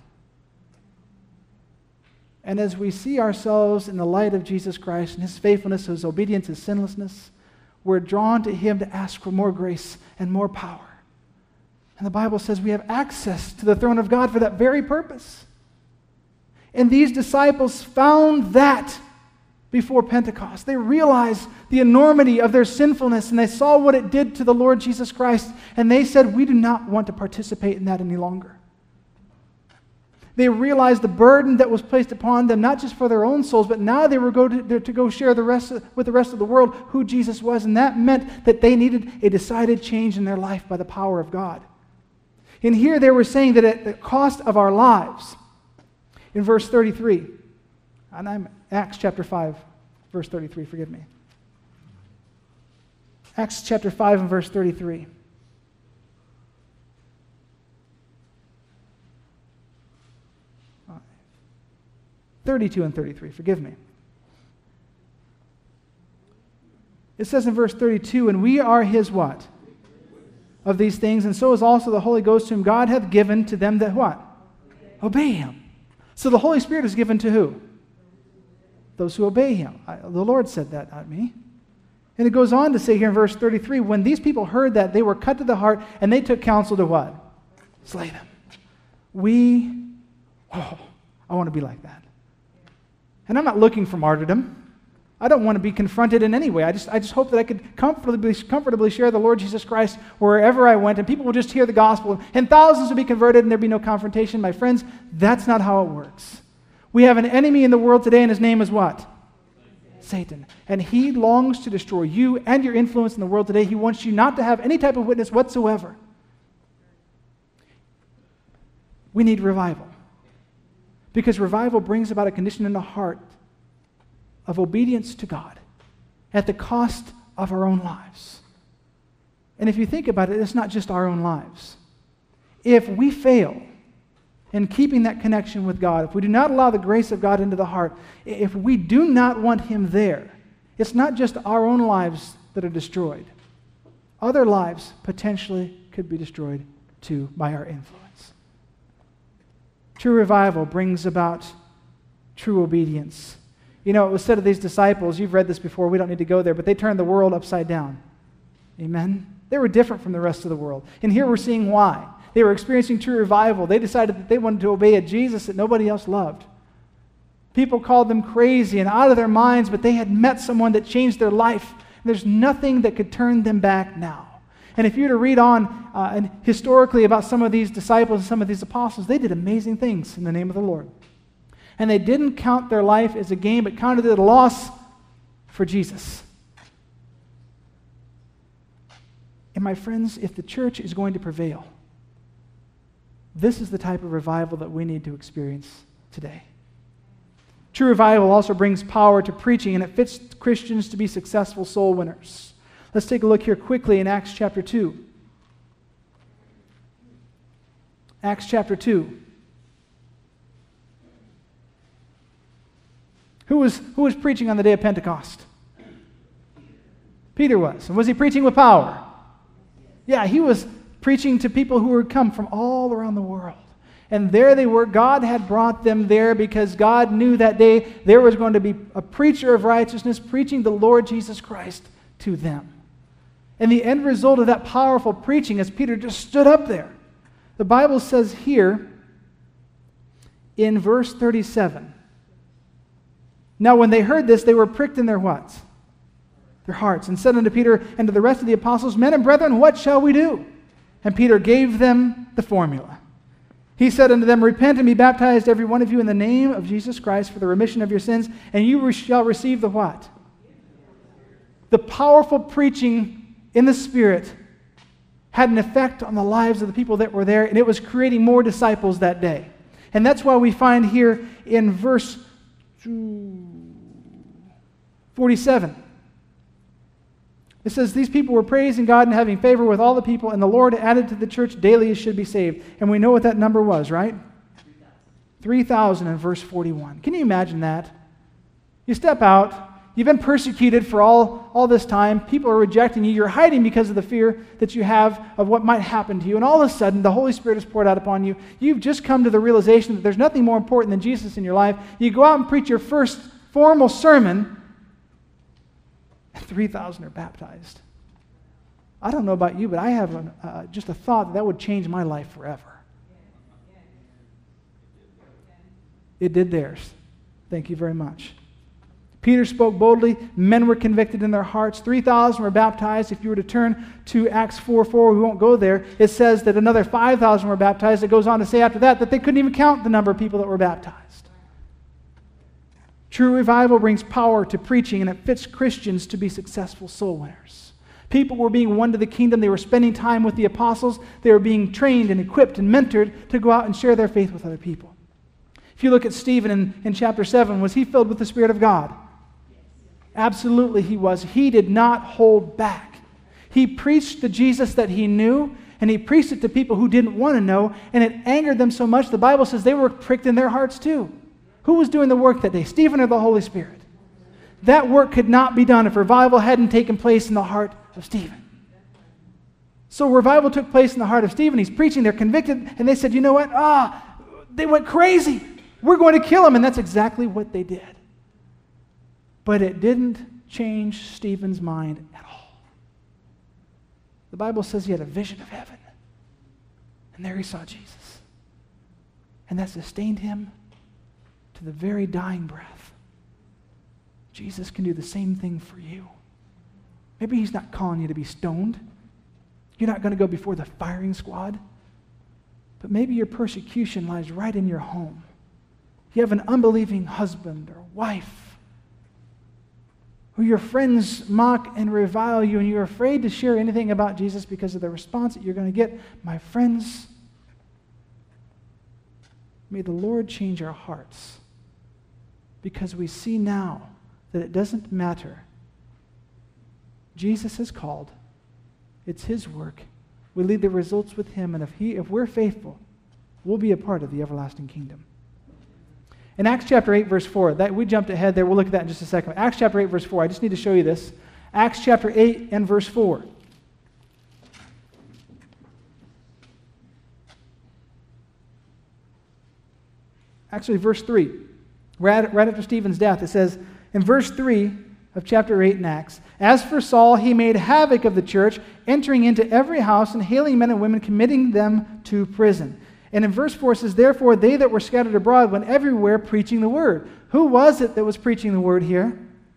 And as we see ourselves in the light of Jesus Christ and his faithfulness, his obedience, his sinlessness, we're drawn to him to ask for more grace and more power. And the Bible says we have access to the throne of God for that very purpose. And these disciples found that before Pentecost. They realized the enormity of their sinfulness, and they saw what it did to the Lord Jesus Christ, and they said, we do not want to participate in that any longer. They realized the burden that was placed upon them, not just for their own souls, but now they were go to, to go share the rest of, with the rest of the world who Jesus was, and that meant that they needed a decided change in their life by the power of God. And here they were saying that at the cost of our lives, in verse thirty-three, and I'm Acts chapter five, verse thirty-three, forgive me. Acts chapter five and verse thirty-three. thirty-two and thirty-three, forgive me. It says in verse thirty-two, and we are his what? Of these things, and so is also the Holy Ghost, whom God hath given to them that what? Obey him. So the Holy Spirit is given to who? Those who obey him. I, the Lord said that, not me. And it goes on to say here in verse thirty-three, when these people heard that, they were cut to the heart, and they took counsel to what? Slay them. We, oh, I want to be like that. And I'm not looking for martyrdom. I don't want to be confronted in any way. I just, I just hope that I could comfortably, comfortably share the Lord Jesus Christ wherever I went, and people would just hear the gospel, and thousands would be converted, and there'd be no confrontation. My friends, that's not how it works. We have an enemy in the world today, and his name is what? Satan. And he longs to destroy you and your influence in the world today. He wants you not to have any type of witness whatsoever. We need revival. Because revival brings about a condition in the heart of obedience to God at the cost of our own lives. And if you think about it, it's not just our own lives. If we fail in keeping that connection with God, if we do not allow the grace of God into the heart, if we do not want him there, it's not just our own lives that are destroyed. Other lives potentially could be destroyed too by our influence. True revival brings about true obedience. You know, it was said of these disciples, you've read this before, we don't need to go there, but they turned the world upside down. Amen? They were different from the rest of the world. And here we're seeing why. They were experiencing true revival. They decided that they wanted to obey a Jesus that nobody else loved. People called them crazy and out of their minds, but they had met someone that changed their life. There's nothing that could turn them back now. And if you were to read on uh, and historically about some of these disciples and some of these apostles, they did amazing things in the name of the Lord. And they didn't count their life as a gain, but counted it a loss for Jesus. And my friends, if the church is going to prevail, this is the type of revival that we need to experience today. True revival also brings power to preaching, and it fits Christians to be successful soul winners. Let's take a look here quickly in Acts chapter two. Acts chapter two. Who was, who was preaching on the day of Pentecost? Peter was. And was he preaching with power? Yeah, he was preaching to people who had come from all around the world. And there they were. God had brought them there because God knew that day there was going to be a preacher of righteousness preaching the Lord Jesus Christ to them. And the end result of that powerful preaching is Peter just stood up there. The Bible says here in verse thirty-seven, now when they heard this, they were pricked in their what? Their hearts, and said unto Peter and to the rest of the apostles, Men and brethren, what shall we do? And Peter gave them the formula. He said unto them, Repent and be baptized every one of you in the name of Jesus Christ for the remission of your sins, and you shall receive the what? The powerful preaching in the Spirit had an effect on the lives of the people that were there, and it was creating more disciples that day. And that's why we find here in verse forty-seven, it says, These people were praising God and having favor with all the people, and the Lord added to the church daily as should be saved. And we know what that number was, right? three thousand in verse forty-one. Can you imagine that? You step out, you've been persecuted for all, all this time, people are rejecting you, you're hiding because of the fear that you have of what might happen to you, and all of a sudden the Holy Spirit is poured out upon you. You've just come to the realization that there's nothing more important than Jesus in your life. You go out and preach your first formal sermon, and three thousand are baptized. I don't know about you, but I have an, uh, just a thought that that would change my life forever. It did theirs. Thank you very much. Peter spoke boldly. Men were convicted in their hearts. three thousand were baptized. If you were to turn to Acts four four, we won't go there. It says that another five thousand were baptized. It goes on to say after that that they couldn't even count the number of people that were baptized. True revival brings power to preaching, and it fits Christians to be successful soul winners. People were being won to the kingdom. They were spending time with the apostles. They were being trained and equipped and mentored to go out and share their faith with other people. If you look at Stephen in, in chapter seven, was he filled with the Spirit of God? Absolutely he was. He did not hold back. He preached the Jesus that he knew, and he preached it to people who didn't want to know, and it angered them so much, the Bible says they were pricked in their hearts too. Who was doing the work that day, Stephen or the Holy Spirit? That work could not be done if revival hadn't taken place in the heart of Stephen. So revival took place in the heart of Stephen. He's preaching, they're convicted, and they said, you know what? Ah, they went crazy. We're going to kill him, and that's exactly what they did. But it didn't change Stephen's mind at all. The Bible says he had a vision of heaven, and there he saw Jesus. And that sustained him to the very dying breath. Jesus can do the same thing for you. Maybe he's not calling you to be stoned. You're not going to go before the firing squad. But maybe your persecution lies right in your home. You have an unbelieving husband or wife who your friends mock and revile you, and you're afraid to share anything about Jesus because of the response that you're going to get. My friends, may the Lord change our hearts, because we see now that it doesn't matter. Jesus has called. It's his work. We leave the results with him, and if he, if we're faithful, we'll be a part of the everlasting kingdom. In Acts chapter eight, verse four, that we jumped ahead there. We'll look at that in just a second. Acts chapter eight, verse four. I just need to show you this. Acts chapter eight and verse four. Actually, verse three. Right, right after Stephen's death, it says, in verse three of chapter eight in Acts, As for Saul, he made havoc of the church, entering into every house and hailing men and women, committing them to prison. And in verse four it says, Therefore they that were scattered abroad went everywhere preaching the word. Who was it that was preaching the word here?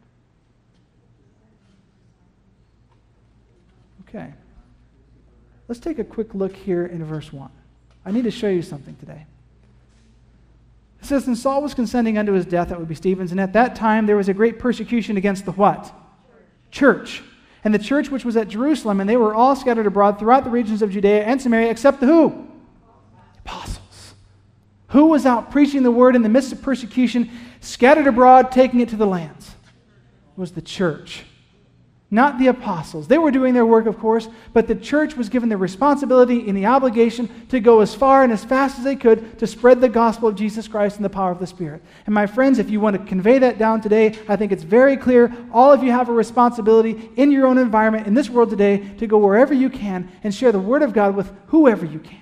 Okay. Let's take a quick look here in verse one. I need to show you something today. It says, And Saul was consenting unto his death, that would be Stephen's, and at that time there was a great persecution against the what? Church. Church. and the church which was at Jerusalem, and they were all scattered abroad throughout the regions of Judea and Samaria, except the who? Apostles. Who was out preaching the word in the midst of persecution, scattered abroad, taking it to the lands? It was the church. Not the apostles. They were doing their work, of course, but the church was given the responsibility and the obligation to go as far and as fast as they could to spread the gospel of Jesus Christ and the power of the Spirit. And my friends, if you want to convey that down today, I think it's very clear. All of you have a responsibility in your own environment, in this world today, to go wherever you can and share the Word of God with whoever you can.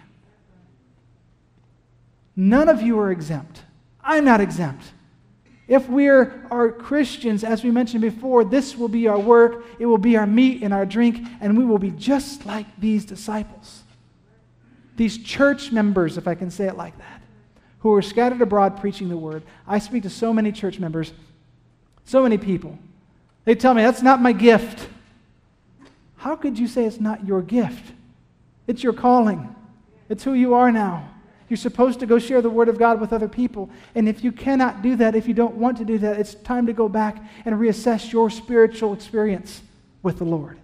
None of you are exempt. I'm not exempt. If we are Christians, as we mentioned before, this will be our work, it will be our meat and our drink, and we will be just like these disciples. These church members, if I can say it like that, who are scattered abroad preaching the word. I speak to so many church members, so many people. They tell me, that's not my gift. How could you say it's not your gift? It's your calling. It's who you are now. You're supposed to go share the Word of God with other people. And if you cannot do that, if you don't want to do that, it's time to go back and reassess your spiritual experience with the Lord.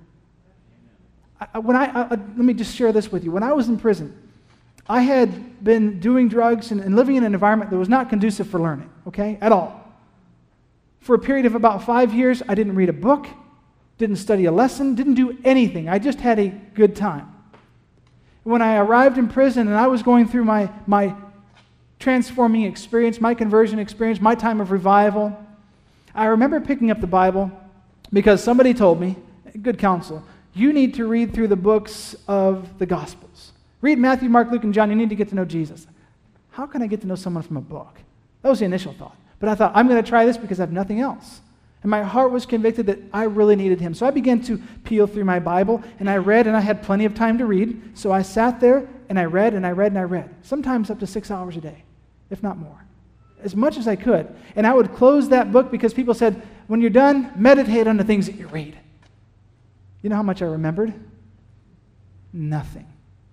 I, when I, I, let me just share this with you. When I was in prison, I had been doing drugs and, and living in an environment that was not conducive for learning, okay, at all. For a period of about five years, I didn't read a book, didn't study a lesson, didn't do anything. I just had a good time. When I arrived in prison and I was going through my, my transforming experience, my conversion experience, my time of revival, I remember picking up the Bible because somebody told me, good counsel, you need to read through the books of the Gospels. Read Matthew, Mark, Luke, and John. You need to get to know Jesus. How can I get to know someone from a book? That was the initial thought. But I thought, I'm going to try this because I have nothing else. And my heart was convicted that I really needed him. So I began to peel through my Bible, and I read, and I had plenty of time to read. So I sat there, and I read, and I read, and I read. Sometimes up to six hours a day, if not more. As much as I could. And I would close that book because people said, when you're done, meditate on the things that you read. You know how much I remembered? Nothing.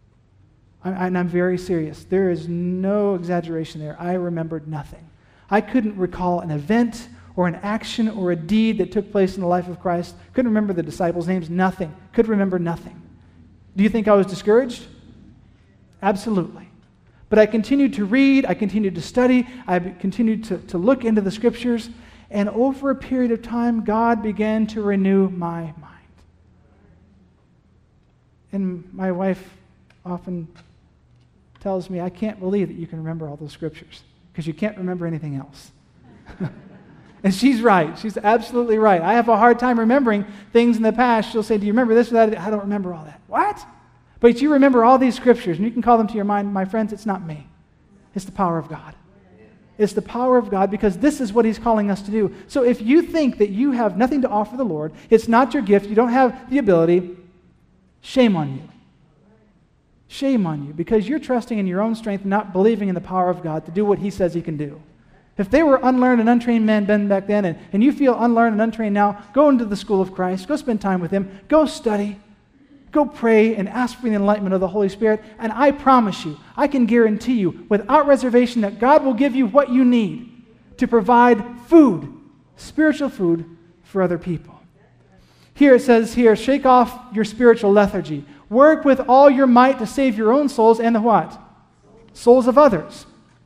I, and I'm very serious. There is no exaggeration there. I remembered nothing. I couldn't recall an event or an action or a deed that took place in the life of Christ. Couldn't remember the disciples' names, nothing. Could remember nothing. Do you think I was discouraged? Absolutely. But I continued to read, I continued to study, I continued to, to look into the Scriptures, and over a period of time, God began to renew my mind. And my wife often tells me, I can't believe that you can remember all those Scriptures, because you can't remember anything else. And she's right. She's absolutely right. I have a hard time remembering things in the past. She'll say, do you remember this or that? I don't remember all that. What? But you remember all these Scriptures, and you can call them to your mind. My friends, it's not me. It's the power of God. It's the power of God, because this is what He's calling us to do. So if you think that you have nothing to offer the Lord, it's not your gift, you don't have the ability, shame on you. Shame on you, because you're trusting in your own strength, not believing in the power of God to do what He says He can do. If they were unlearned and untrained men back then, and, and you feel unlearned and untrained now, go into the school of Christ, go spend time with Him, go study, go pray and ask for the enlightenment of the Holy Spirit, and I promise you, I can guarantee you, without reservation, that God will give you what you need to provide food, spiritual food, for other people. Here it says here, shake off your spiritual lethargy. Work with all your might to save your own souls and the what? Souls of others.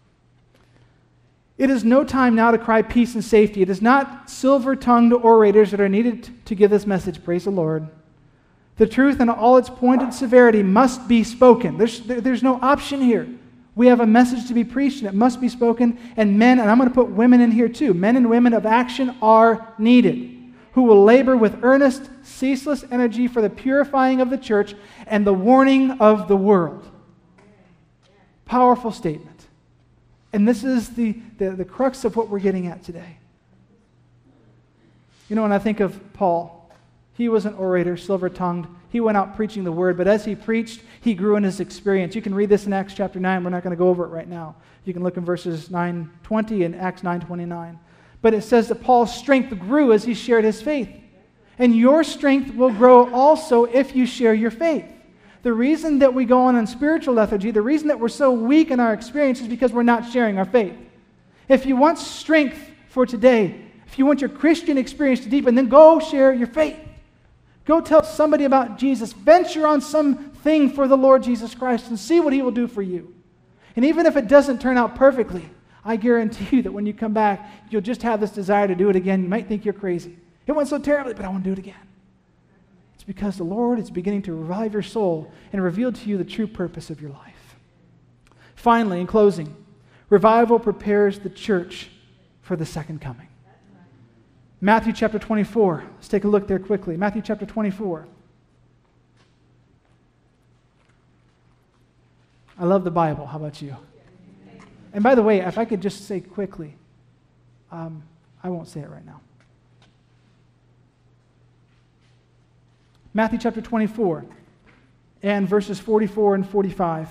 It is no time now to cry peace and safety. It is not silver-tongued orators that are needed to give this message. Praise the Lord. The truth in all its pointed severity must be spoken. There's, there's no option here. We have a message to be preached, and it must be spoken. And men, and I'm going to put women in here too, men and women of action are needed, who will labor with earnest, ceaseless energy for the purifying of the church and the warning of the world. Powerful statement. And this is the, the, the crux of what we're getting at today. You know, when I think of Paul, he was an orator, silver-tongued. He went out preaching the word, but as he preached, he grew in his experience. You can read this in Acts chapter nine. We're not going to go over it right now. You can look in verses nine twenty and Acts nine twenty-nine. But it says that Paul's strength grew as he shared his faith. And your strength will grow also if you share your faith. The reason that we go on in spiritual lethargy, the reason that we're so weak in our experience is because we're not sharing our faith. If you want strength for today, if you want your Christian experience to deepen, then go share your faith. Go tell somebody about Jesus. Venture on something for the Lord Jesus Christ and see what he will do for you. And even if it doesn't turn out perfectly, I guarantee you that when you come back, you'll just have this desire to do it again. You might think you're crazy. It went so terribly, but I want to do it again. It's because the Lord is beginning to revive your soul and reveal to you the true purpose of your life. Finally, in closing, revival prepares the church for the second coming. Matthew chapter twenty-four. Let's take a look there quickly. Matthew chapter twenty-four. I love the Bible. How about you? And by the way, if I could just say quickly, um, I won't say it right now. Matthew chapter twenty-four and verses forty-four and forty-five.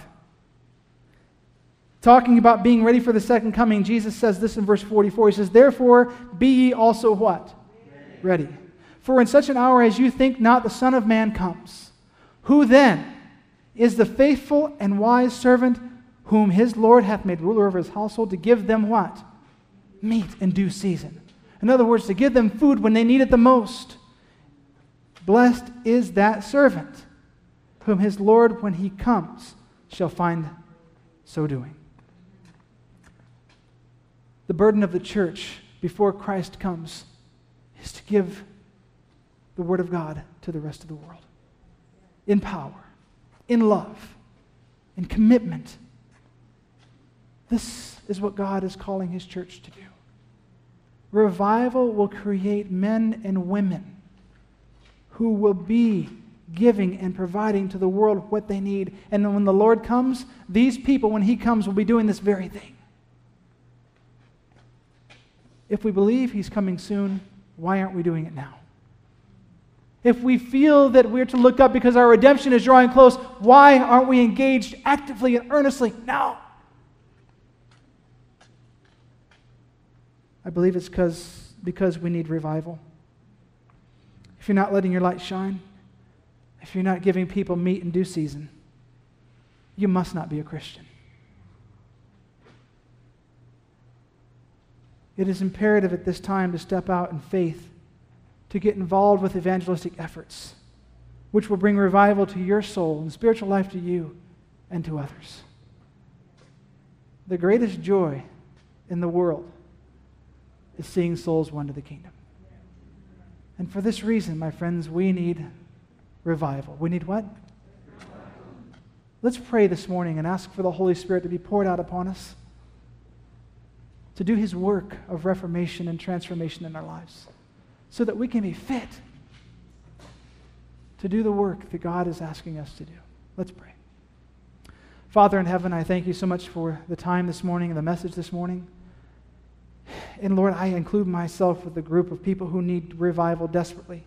Talking about being ready for the second coming, Jesus says this in verse forty-four. He says, therefore, be ye also what? Ready. Ready. For in such an hour as you think not, the Son of Man comes. Who then is the faithful and wise servant whom his Lord hath made ruler over his household to give them what? Meat in due season. In other words, to give them food when they need it the most. Blessed is that servant whom his Lord, when he comes, shall find so doing. The burden of the church before Christ comes is to give the Word of God to the rest of the world. In power, in love, in commitment. This is what God is calling his church to do. Revival will create men and women who will be giving and providing to the world what they need. And when the Lord comes, these people, when he comes, will be doing this very thing. If we believe he's coming soon, why aren't we doing it now? If we feel that we're to look up because our redemption is drawing close, why aren't we engaged actively and earnestly now? I believe it's because because we need revival. If you're not letting your light shine, if you're not giving people meat in due season, you must not be a Christian. It is imperative at this time to step out in faith, to get involved with evangelistic efforts, which will bring revival to your soul and spiritual life to you and to others. The greatest joy in the world is seeing souls won to the kingdom. And for this reason, my friends, we need revival. We need what? Revival. Let's pray this morning and ask for the Holy Spirit to be poured out upon us, to do his work of reformation and transformation in our lives, so that we can be fit to do the work that God is asking us to do. Let's pray. Father in heaven, I thank you so much for the time this morning and the message this morning. And Lord, I include myself with the group of people who need revival desperately.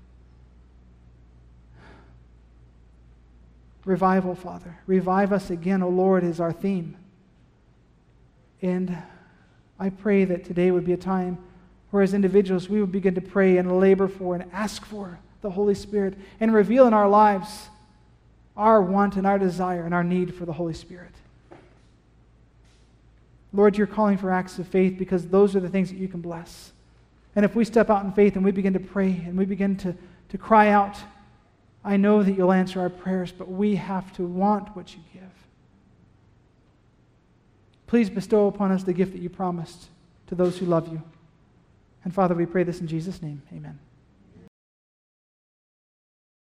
Revival, Father. Revive us again, O Lord, is our theme. And I pray that today would be a time where as individuals we would begin to pray and labor for and ask for the Holy Spirit and reveal in our lives our want and our desire and our need for the Holy Spirit. Lord, you're calling for acts of faith because those are the things that you can bless. And if we step out in faith and we begin to pray and we begin to, to cry out, I know that you'll answer our prayers, but we have to want what you give. Please bestow upon us the gift that you promised to those who love you. And Father, we pray this in Jesus' name. Amen.